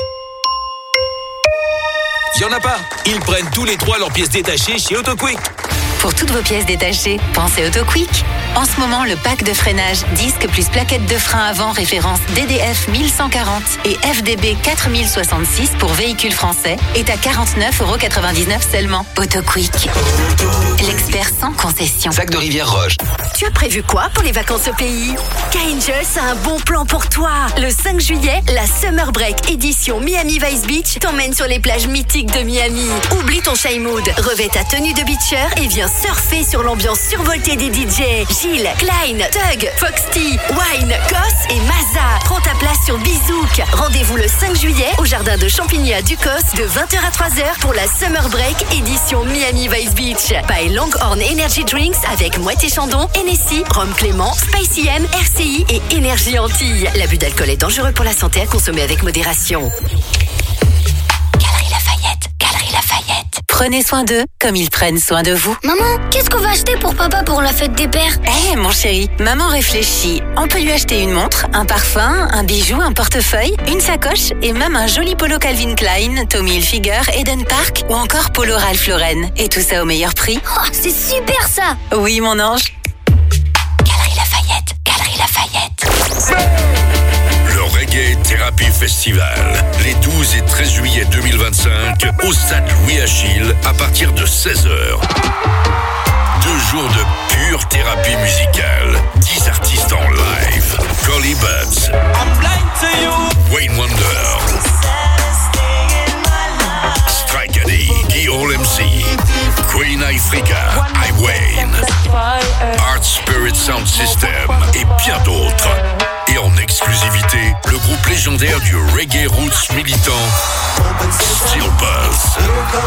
Speaker 23: Il n'y en a pas. Ils prennent tous les trois leurs pièces détachées chez AutoQuick.
Speaker 14: Pour toutes vos pièces détachées, pensez AutoQuick. En ce moment, le pack de freinage disque plus plaquette de frein avant référence D D F mille cent quarante et F D B quatre mille soixante-six pour véhicules français est à quarante-neuf euros quatre-vingt-dix-neuf seulement. AutoQuick, l'expert sans concession.
Speaker 23: Sac de Rivière Roche.
Speaker 1: Tu as prévu quoi pour les vacances au pays? K-Angels a un bon plan pour toi. Le cinq juillet, la Summer Break édition Miami Vice Beach t'emmène sur les plages mythiques de Miami. Oublie ton shy mood, revêt ta tenue de beacher et viens surfer sur l'ambiance survoltée des D J. Gilles, Klein, Tug, Foxty, Wine, Goss et Maza. Prends ta place sur Bizouk. Rendez-vous le cinq juillet au jardin de Champigny à Ducos de vingt heures à trois heures pour la Summer Break édition Miami Vice Beach. By Longhorn Energy Drinks avec Moët et Chandon, Hennessy, Rhum Clément, Spicy M, R C I et Énergie Antilles. L'abus d'alcool est dangereux pour la santé, à consommer avec modération.
Speaker 14: Galerie Lafayette, Galerie Lafayette. Prenez soin d'eux comme ils prennent soin de vous.
Speaker 9: Maman, qu'est-ce qu'on va acheter pour papa pour la fête des pères?
Speaker 14: Eh hey, mon chéri, maman réfléchit. On peut lui acheter une montre, un parfum, un bijou, un portefeuille, une sacoche et même un joli polo Calvin Klein, Tommy Hilfiger, Eden Park ou encore polo Ralph Lauren. Et tout ça au meilleur prix.
Speaker 9: Oh, c'est super ça!
Speaker 14: Oui mon ange. Galerie Lafayette, Galerie Lafayette.
Speaker 2: Le Reggae Therapy Festival, les douze et treize juillet deux mille vingt-cinq, au stade Louis-Achille, à partir de seize heures. Deux jours de pure thérapie musicale. dix artistes en live. Collie Buddz, Wayne Wonder, Strike Addy, Guillaume M C, Queen Ifrica, I Wayne, Art Spirit Sound System et bien d'autres. Et en exclusivité, le groupe légendaire du reggae roots militant, Steel Buzz.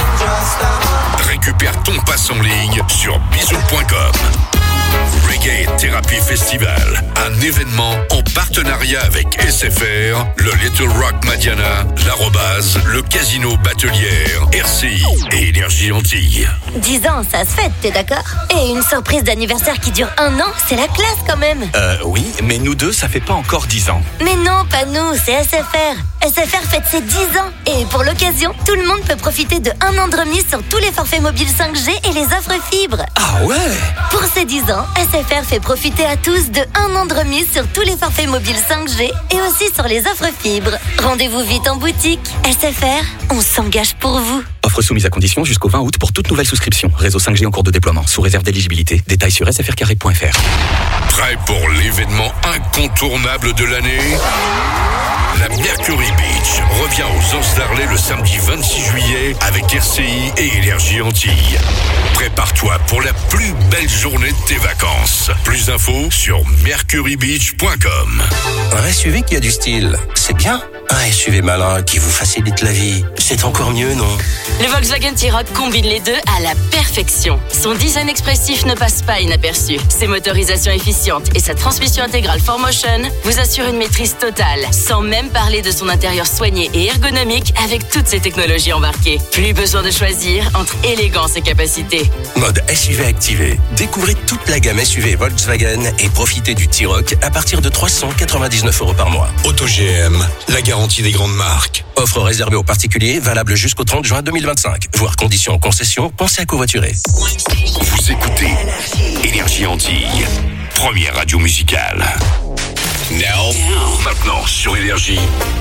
Speaker 2: Récupère ton pass en ligne sur bisou point com. Reggae Therapy Festival, un événement en partenariat avec S F R, le Little Rock Madiana, l'Arrobase, le Casino Batelière, R C I et Énergie Antilles.
Speaker 20: dix ans, ça se fête, t'es d'accord? Et une surprise d'anniversaire qui dure un an, c'est la classe quand même.
Speaker 24: Euh, oui, mais nous deux, ça fait pas encore dix ans.
Speaker 20: Mais non, pas nous, c'est S F R. S F R fête ses dix ans. Et pour l'occasion, tout le monde peut profiter de un an de remise sur tous les forfaits mobiles cinq G et les offres fibres.
Speaker 24: Ah ouais?
Speaker 20: Pour ces dix ans, S F R fait profiter à tous de un an de remise sur tous les forfaits mobiles cinq G et aussi sur les offres fibres. Rendez-vous vite en boutique. S F R, on s'engage pour vous.
Speaker 24: Offre soumise à condition jusqu'au vingt août pour toute nouvelle souscription. Réseau cinq G en cours de déploiement, sous réserve d'éligibilité. Détails sur s f r carré point f r.
Speaker 2: Prêt pour l'événement incontournable de l'année? La Mercury Beach revient aux Anses d'Arlay le samedi vingt-six juillet avec R C I et Énergie Antilles. Prépare-toi pour la plus belle journée de tes vacances. Plus d'infos sur mercury beach point com.
Speaker 25: Un S U V qui a du style, c'est bien. Un S U V malin qui vous facilite la vie, c'est encore mieux, non?
Speaker 26: Le Volkswagen T-Roc combine les deux à la perfection. Son design expressif ne passe pas inaperçu. Ses motorisations efficientes et sa transmission intégrale four motion vous assurent une maîtrise totale, sans même parler de son intérieur soigné et ergonomique avec toutes ses technologies embarquées. Plus besoin de choisir entre élégance et capacité.
Speaker 25: Mode S U V activé. Découvrez toute la gamme S U V Volkswagen et profitez du T-Roc à partir de trois cent quatre-vingt-dix-neuf euros par mois.
Speaker 18: Auto G M, la garantie des grandes marques.
Speaker 25: Offre réservée aux particuliers, valable jusqu'au trente juin deux mille vingt-cinq. Voir conditions en concession, pensez à covoiturer.
Speaker 2: Vous écoutez Énergie Antilles, première radio musicale. Now, maintenant sur Énergie.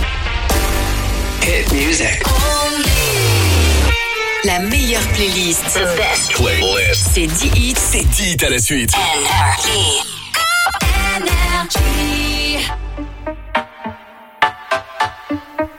Speaker 27: Hit music.
Speaker 14: La meilleure playlist.
Speaker 27: The best playlist.
Speaker 14: C'est dix hits.
Speaker 27: C'est dix hits à la suite.
Speaker 14: Énergie. Énergie.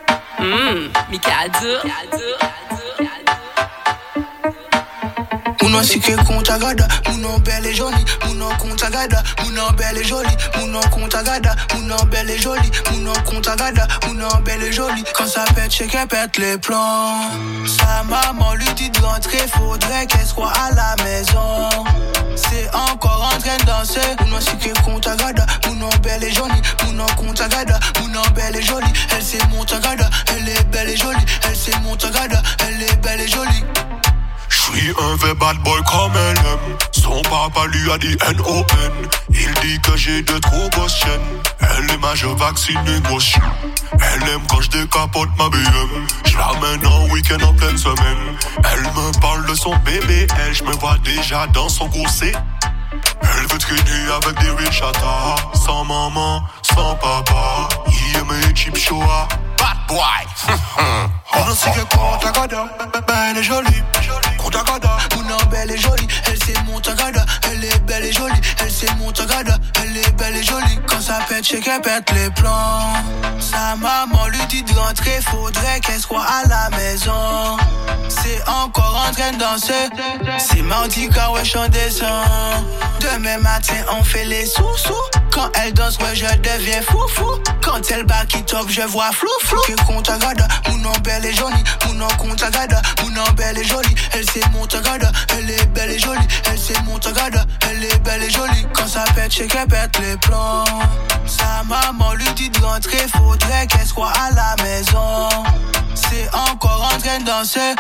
Speaker 26: Mmm, Mikado.
Speaker 28: Un
Speaker 21: Mounon si que compte gada, mounon belle et jolie, mounon compte gada, mounon belle et jolie, mounon compte gada, mounon belle et jolie, mounon compte gada, mounon belle et jolie. Quand ça pète, c'est qu'elle pète les plans. Sa maman lui dit de rentrer, faudrait qu'elle soit à la maison. C'est encore en train de danser. Mounon si que compte gada, mounon belle et jolie, mounon compte gada, mounon belle et jolie. Elle c'est mon tagada, elle est belle et jolie, elle c'est mon tagada, elle est belle et jolie.
Speaker 10: J'suis un vrai bad boy comme elle aime. Son papa lui a dit N O N. Il dit que j'ai de trop grosses chaînes. Elle est majeure vaccinée grosse chien. Elle aime quand j'décapote ma B M. J'lamène en week-end en pleine semaine. Elle me parle de son bébé, elle, j'me vois déjà dans son gousset. Elle veut traîner avec des richatas. Sans maman, sans papa. Il aime les cheap shows. Bad boy.
Speaker 21: On ne sait que quand t'as gada, belle et jolie. Quand t'as gada, mounon belle et jolie. Elle c'est mon tagada, elle est belle et jolie. Elle c'est mon tagada, elle est belle et jolie. Quand ça pète, c'est qu'elle pète les plans. Sa maman lui dit de rentrer, faudrait qu'elle soit à la maison. C'est encore en train de danser. C'est mardi car ouais j'en descends. Demain matin on fait les sous-sous. Quand elle danse ouais je deviens fou-fou. Quand elle back it up je vois flou-flou. Que compte gada, mounon belle et jolie, mounon compte gada, mounon belle et jolie. Elle c'est mon tagada, elle est belle et jolie. Elle c'est mon tagada, elle est belle et jolie. Quand ça pète, c'est qu'elle pète les plans. Sa maman lui dit de rentrer, faudrait qu'elle soit à la maison. C'est encore en train de danser.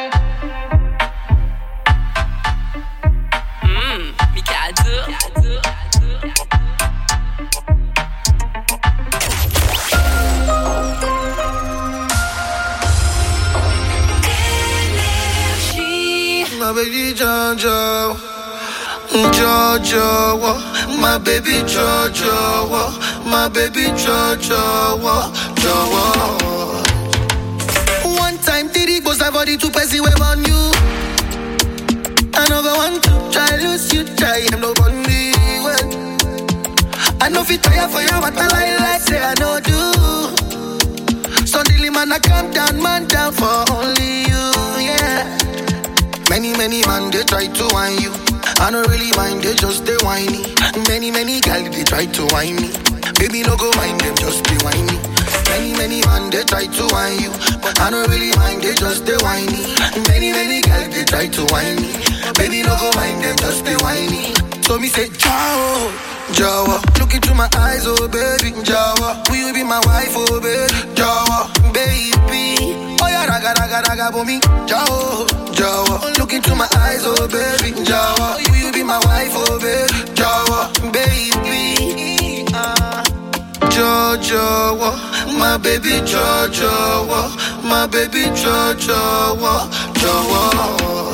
Speaker 26: Mmm, Mikado.
Speaker 21: My baby Jojo, Jojo, my baby Jojo, my baby Jojo, Jojo. One time did it was a body to pass away on you. Another one to try lose you, try and nobody well. I know if you try for you, but I lie like say I know do. Suddenly man I come down, man down for only you, yeah. Many, many man, they try to whine you. I don't really mind, they just they whiny. Many, many gal, they try to whine me. Baby, no go mind them, just they whiny. Many, many man, they try to whine you. But I don't really mind, they just they whiny. Many, many gal, they try to whine me. Baby, no go mind them, just they whiny. So me say, ciao, Jawa. Look into my eyes, oh baby, Jawa. Will you be my wife, oh baby, Jawa, baby. Oh yeah, raga, raga, raga, for me, Jawa, Jawa. Look into my eyes, oh baby, Jawa. Will you be my wife, oh baby, Jawa, baby. Uh, Jojo, my baby Jojo, my baby Jojo, Jojo.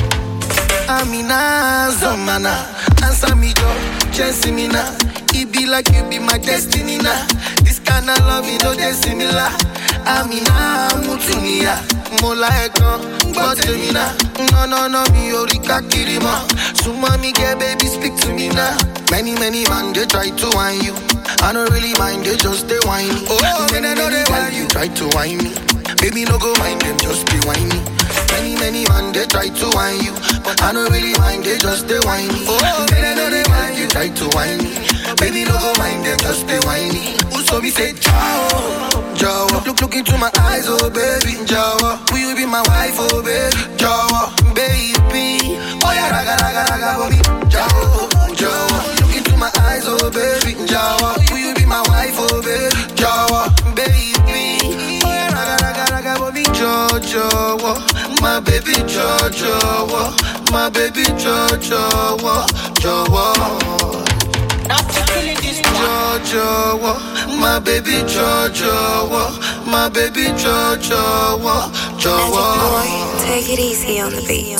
Speaker 21: Amina, Zamana, answer me, Joe, chance me now. It be like you be my destiny now. This kind of love, you know, they similar. Amina, Mutumia, Mola Ekon, Guatemina. No, no, no, me, Orika Kirima. So, mommy, get baby, speak to me now. Many, many man, they try to whine you. I don't really mind, they just they whine. Oh, many, many, many man, you try to whine me. Baby, no go mind them, just be whiny. Many, many man, they try to whine you. But I don't really mind, they just they whiny. Oh, many, many man, you try to whine me. Baby, no go mind them, just be whiny. So me say, ciao, Jawa. Look, look into my eyes, oh baby, Jawa. Will you be my wife, oh baby, Jawa, baby. Oh yeah, raga, raga, raga, for me, Jawa, Jawa. Look into my eyes, oh baby, Jawa. Will you be my wife, oh baby, Jawa, baby. Oh yeah, raga, raga, raga, for me, Jawa. My baby Jojo, my baby Jojo, Jojo. Jojo, my baby Jojo, my baby Jojo, Jojo.
Speaker 12: Take it easy on the beat.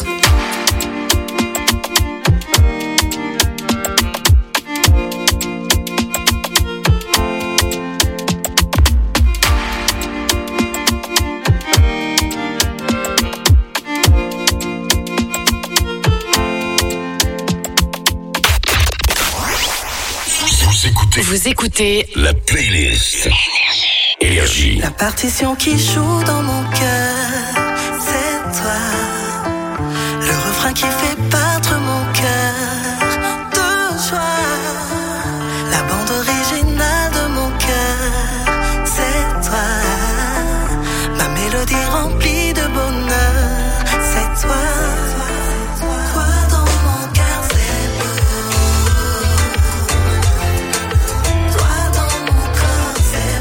Speaker 26: Vous écoutez
Speaker 2: la playlist Énergie.
Speaker 12: La partition qui joue dans mon cœur, c'est toi. Le refrain refrain qui fait battre mon cœur de joie. La bande originale de mon cœur, c'est toi. Ma mélodie remplie de bonheur, c'est toi. Toi dans mon cœur, c'est beau. Toi dans mon corps, c'est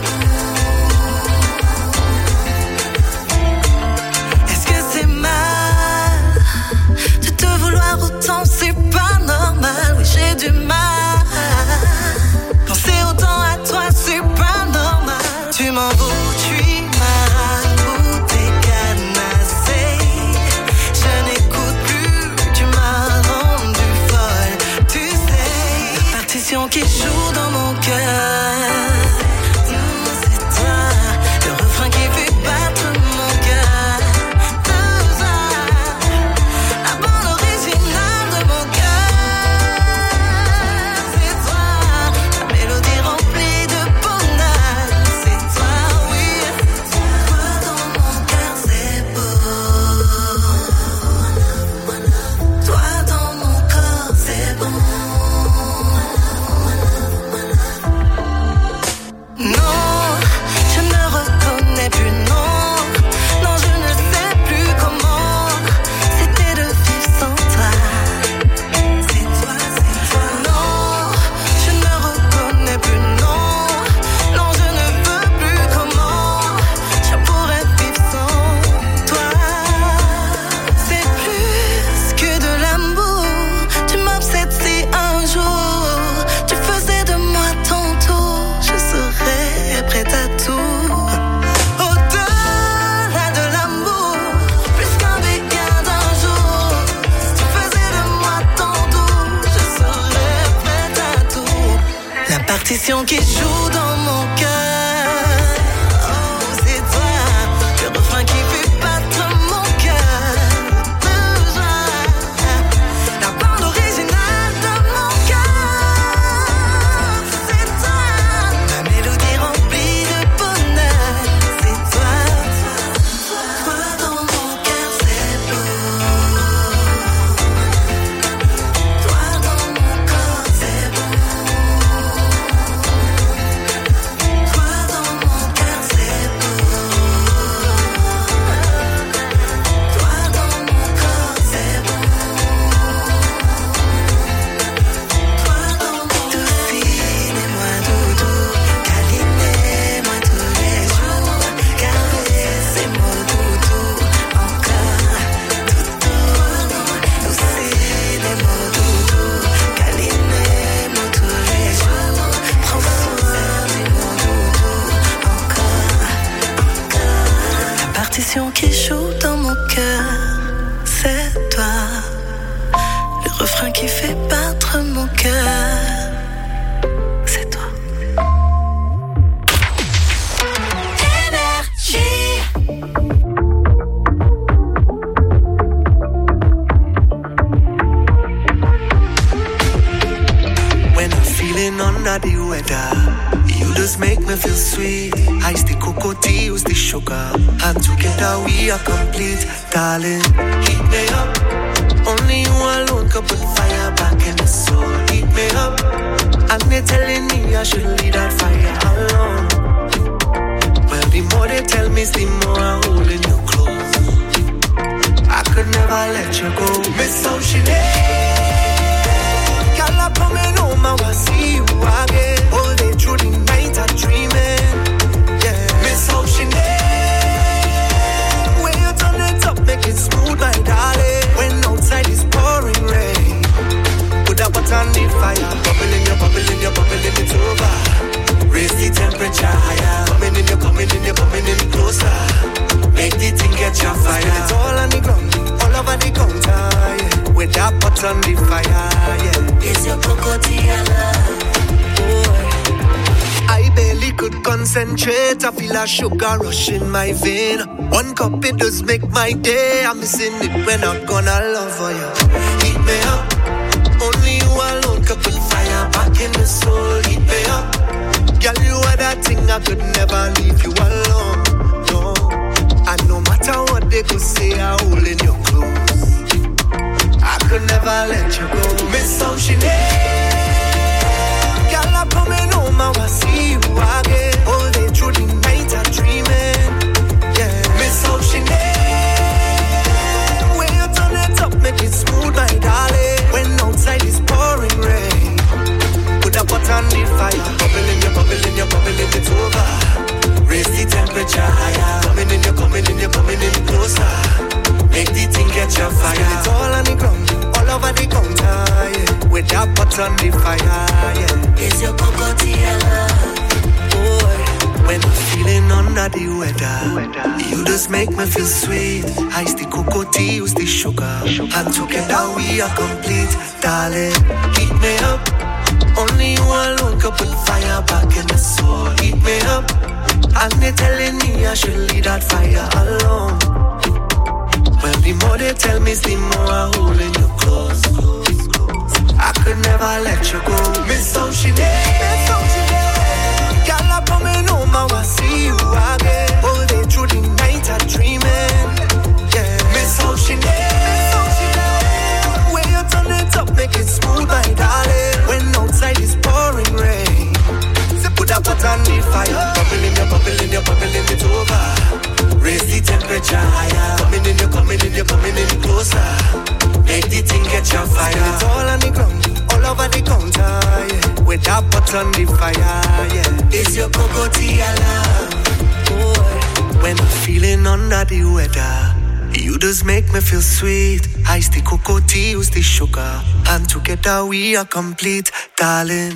Speaker 12: beau. Est-ce que c'est mal de te vouloir autant? C'est pas normal, oui j'ai du mal. Penser autant à toi, c'est pas normal. Tu m'en veux, tu m'as goûté canassé. Je n'écoute plus, tu m'as rendu folle. Tu sais, la partition qui joue dans mon cœur, c'est toi. Le refrain qui fait battre mon cœur, de joie. La bande originale de mon cœur, c'est toi. La mélodie remplie de bonheur, c'est toi, oui. Toi dans mon cœur, c'est beau. Toi dans mon corps, c'est bon. Non, je ne reconnais plus, non. Non, je ne sais plus comment c'était de vivre sans toi. C'est toi, c'est toi. Non, je ne reconnais plus, non. Non, je ne veux plus comment je pourrais vivre sans toi. C'est plus que de l'amour. Tu m'obsèdes si un jour tu faisais de moi ton tour, je serais prête à tout. Au-delà de l'amour, plus qu'un béguin d'un jour. Si tu faisais de moi ton tour, je serais prête à tout. La partition qui joue dans mon cœur, oh c'est toi. Le refrain qui fait battre mon cœur de joie. La bande originale de mon cœur, c'est toi. Ma mélodie remplie de bonheur, c'est toi. Toi dans mon cœur, c'est beau. Toi dans mon corps, c'est bon. Toi dans mon cœur, c'est beau. Toi dans mon corps, c'est bon. Toi dans mon Doucine-moi doudou, câlinez-moi tous les jours, caressez-moi doudou, encore doudou. Doucine-moi doudou, câlinez-moi tous les jours, prends soin de mon doudou, encore, encore. La partition qui joue dans mon cœur, c'est toi. Le refrain qui fait battre mon cœur, c'est toi. Énergie.
Speaker 13: When I'm feeling under the weather, you just make me feel sweet. Ice the cocoa tea, use the sugar, and together we are complete. Darling, heat me up. Only you alone can put fire back in the soul. Heat me up. And they telling me I should leave that fire alone. Well, the more they tell me, the more I'm holding you close. I could never let you go. Miss Oceanay, girl, I'm coming home, I wanna see you again. All day through the night, I'm dreaming. Yeah, Miss Oceanay, when you turn it up, make it smooth, my darling. When outside is pouring rain, put that water on the fire. Bubbling, you're bubbling, you're bubbling, it's over. Raise the temperature higher. Coming in, you're coming in, you're coming in closer. Make the thing get your fire. It's all on the ground, all over the counter, yeah. With that pot on the fire, yeah.
Speaker 12: It's your cocotiana.
Speaker 13: I barely could concentrate. I feel a sugar rush in my vein. One cup it does make my day. I'm missing it when I'm gonna love for you. Heat me up. Only you alone can put fire back in the soul. Heat me up. Girl, you are that thing I could never leave you alone. No. And no matter what they could say, I hold in your clothes. could never let you go. Miss how she name. Girl, I'm coming home, I wanna see you again. All day through the night, I'm dreaming. Yeah, miss how she name. When you turn it up, make it smooth, my darling. When outside is pouring rain, put a pot on the fire. Bubbling, you're bubbling, you're bubbling, it's over. Raise the temperature higher. Coming in, you're coming in, you're coming in closer. Make the thing catch your fire. Spill it all on the ground, all over the counter, yeah. With that pot on the fire, yeah. It's your cocotiella. Boy, when I'm feeling under the weather, you just make me feel sweet. Ice the cocoa tea, use the sugar. And together we are complete, darling. Heat me up. Only you alone can put fire back in the soul. Heat me up. And they telling me I should leave that fire alone. Well, the more they tell me, the more I'm holding you close. I could never let you go. Miss how she did. Girl, I'm coming home, I wanna see you again. All day through the night, I'm dreaming. Yeah, miss how she did. When you turn it up, make it smooth, my darling. When outside is pouring rain, put a pot on the fire. Bubbling, you're bubbling, you're bubbling, it's over. Raise the temperature higher. Coming in, you're coming in, you're coming in closer. Make the thing catch your fire. Spill it all on the ground, all over the counter, yeah. With that pot on the fire, yeah. It's your cocotiella. Boy, when I'm feeling under the weather, you just make me feel sweet. Ice the cocoa tea, use the sugar. And together we are complete, darling.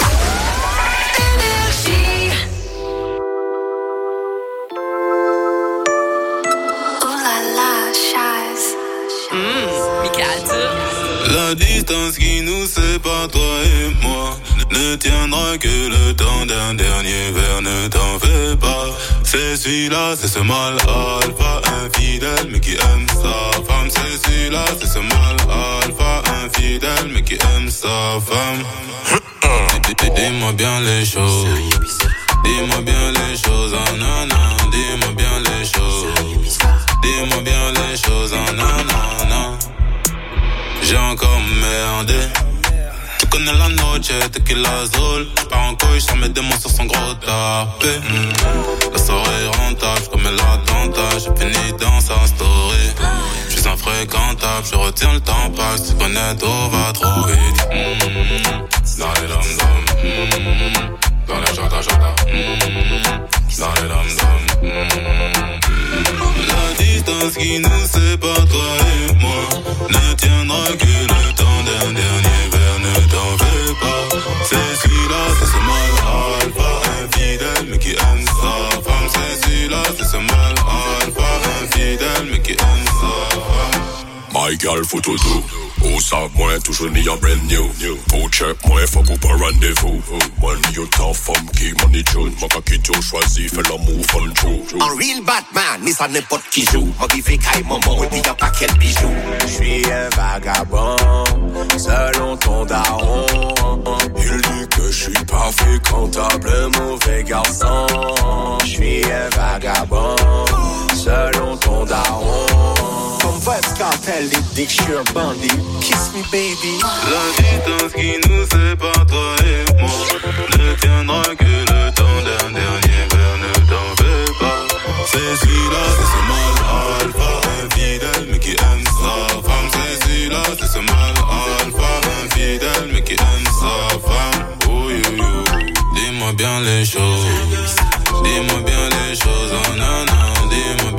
Speaker 3: La distance qui nous sépare, toi et moi, ne tiendra que le temps d'un dernier verre, ne t'en fais pas. C'est celui-là, c'est ce mal alpha, infidèle, mais qui aime sa femme. C'est celui-là, c'est ce mal alpha, infidèle, mais qui aime sa femme. Dis-moi bien les choses, dis-moi bien les choses, oh non, non, dis-moi bien les choses, dis-moi bien les choses, oh non, non, non. J'ai encore merdé. Tu connais la noche, tequila azul. J'pars en couille, j'sors mes démons sur son gros tapé. mmh. La soirée est rentable, comme l'attentat. J'ai fini dans sa story. J'suis infréquentable, je retiens le temps pas. Si tu connais tout va trop vite. mmh. Dans les dom-dom, mmh. Dans les chata-chata, mmh. Dans les dom-dom, mmh. La distance qui nous sépare, toi et moi, ne tiendra que le temps d'un dernier verre, ne t'en fais pas. C'est celui-là, c'est ce mal alpha, infidèle, mais qui aime sa femme. C'est celui-là, c'est ce mal alpha, infidèle, mais qui aime sa femme.
Speaker 10: My girl, faut tout tout. Au sac, moi, toujours ni un brand new. Au check, moi, faut qu'on pas rendez-vous. When you tough femme qui money June. Moi, quand qui t'ont choisi, fais l'amour, fun true.
Speaker 4: Un real Batman, mais ça n'importe qui joue. Moi, qui fait caille maman, et puis y'a pas quel bijou.
Speaker 15: J'suis un vagabond, selon ton daron.
Speaker 10: Il dit que j'suis pas fréquentable,
Speaker 15: mauvais garçon. J'suis un vagabond, selon ton daron.
Speaker 4: Comme Vybz Kartel, il dit que j'suis un bandit. Kiss me baby.
Speaker 3: La distance qui nous sépare, toi et moi, ne tiendra que le temps d'un dernier verre, ne t'en fais pas. C'est celui-là, c'est ce mal alpha, infidèle, mais qui aime sa femme. C'est celui-là, c'est ce mal alpha, infidèle, mais qui aime sa femme. Oh yo yo, dis-moi bien les choses, dis-moi bien les choses, oh non non, dis-moi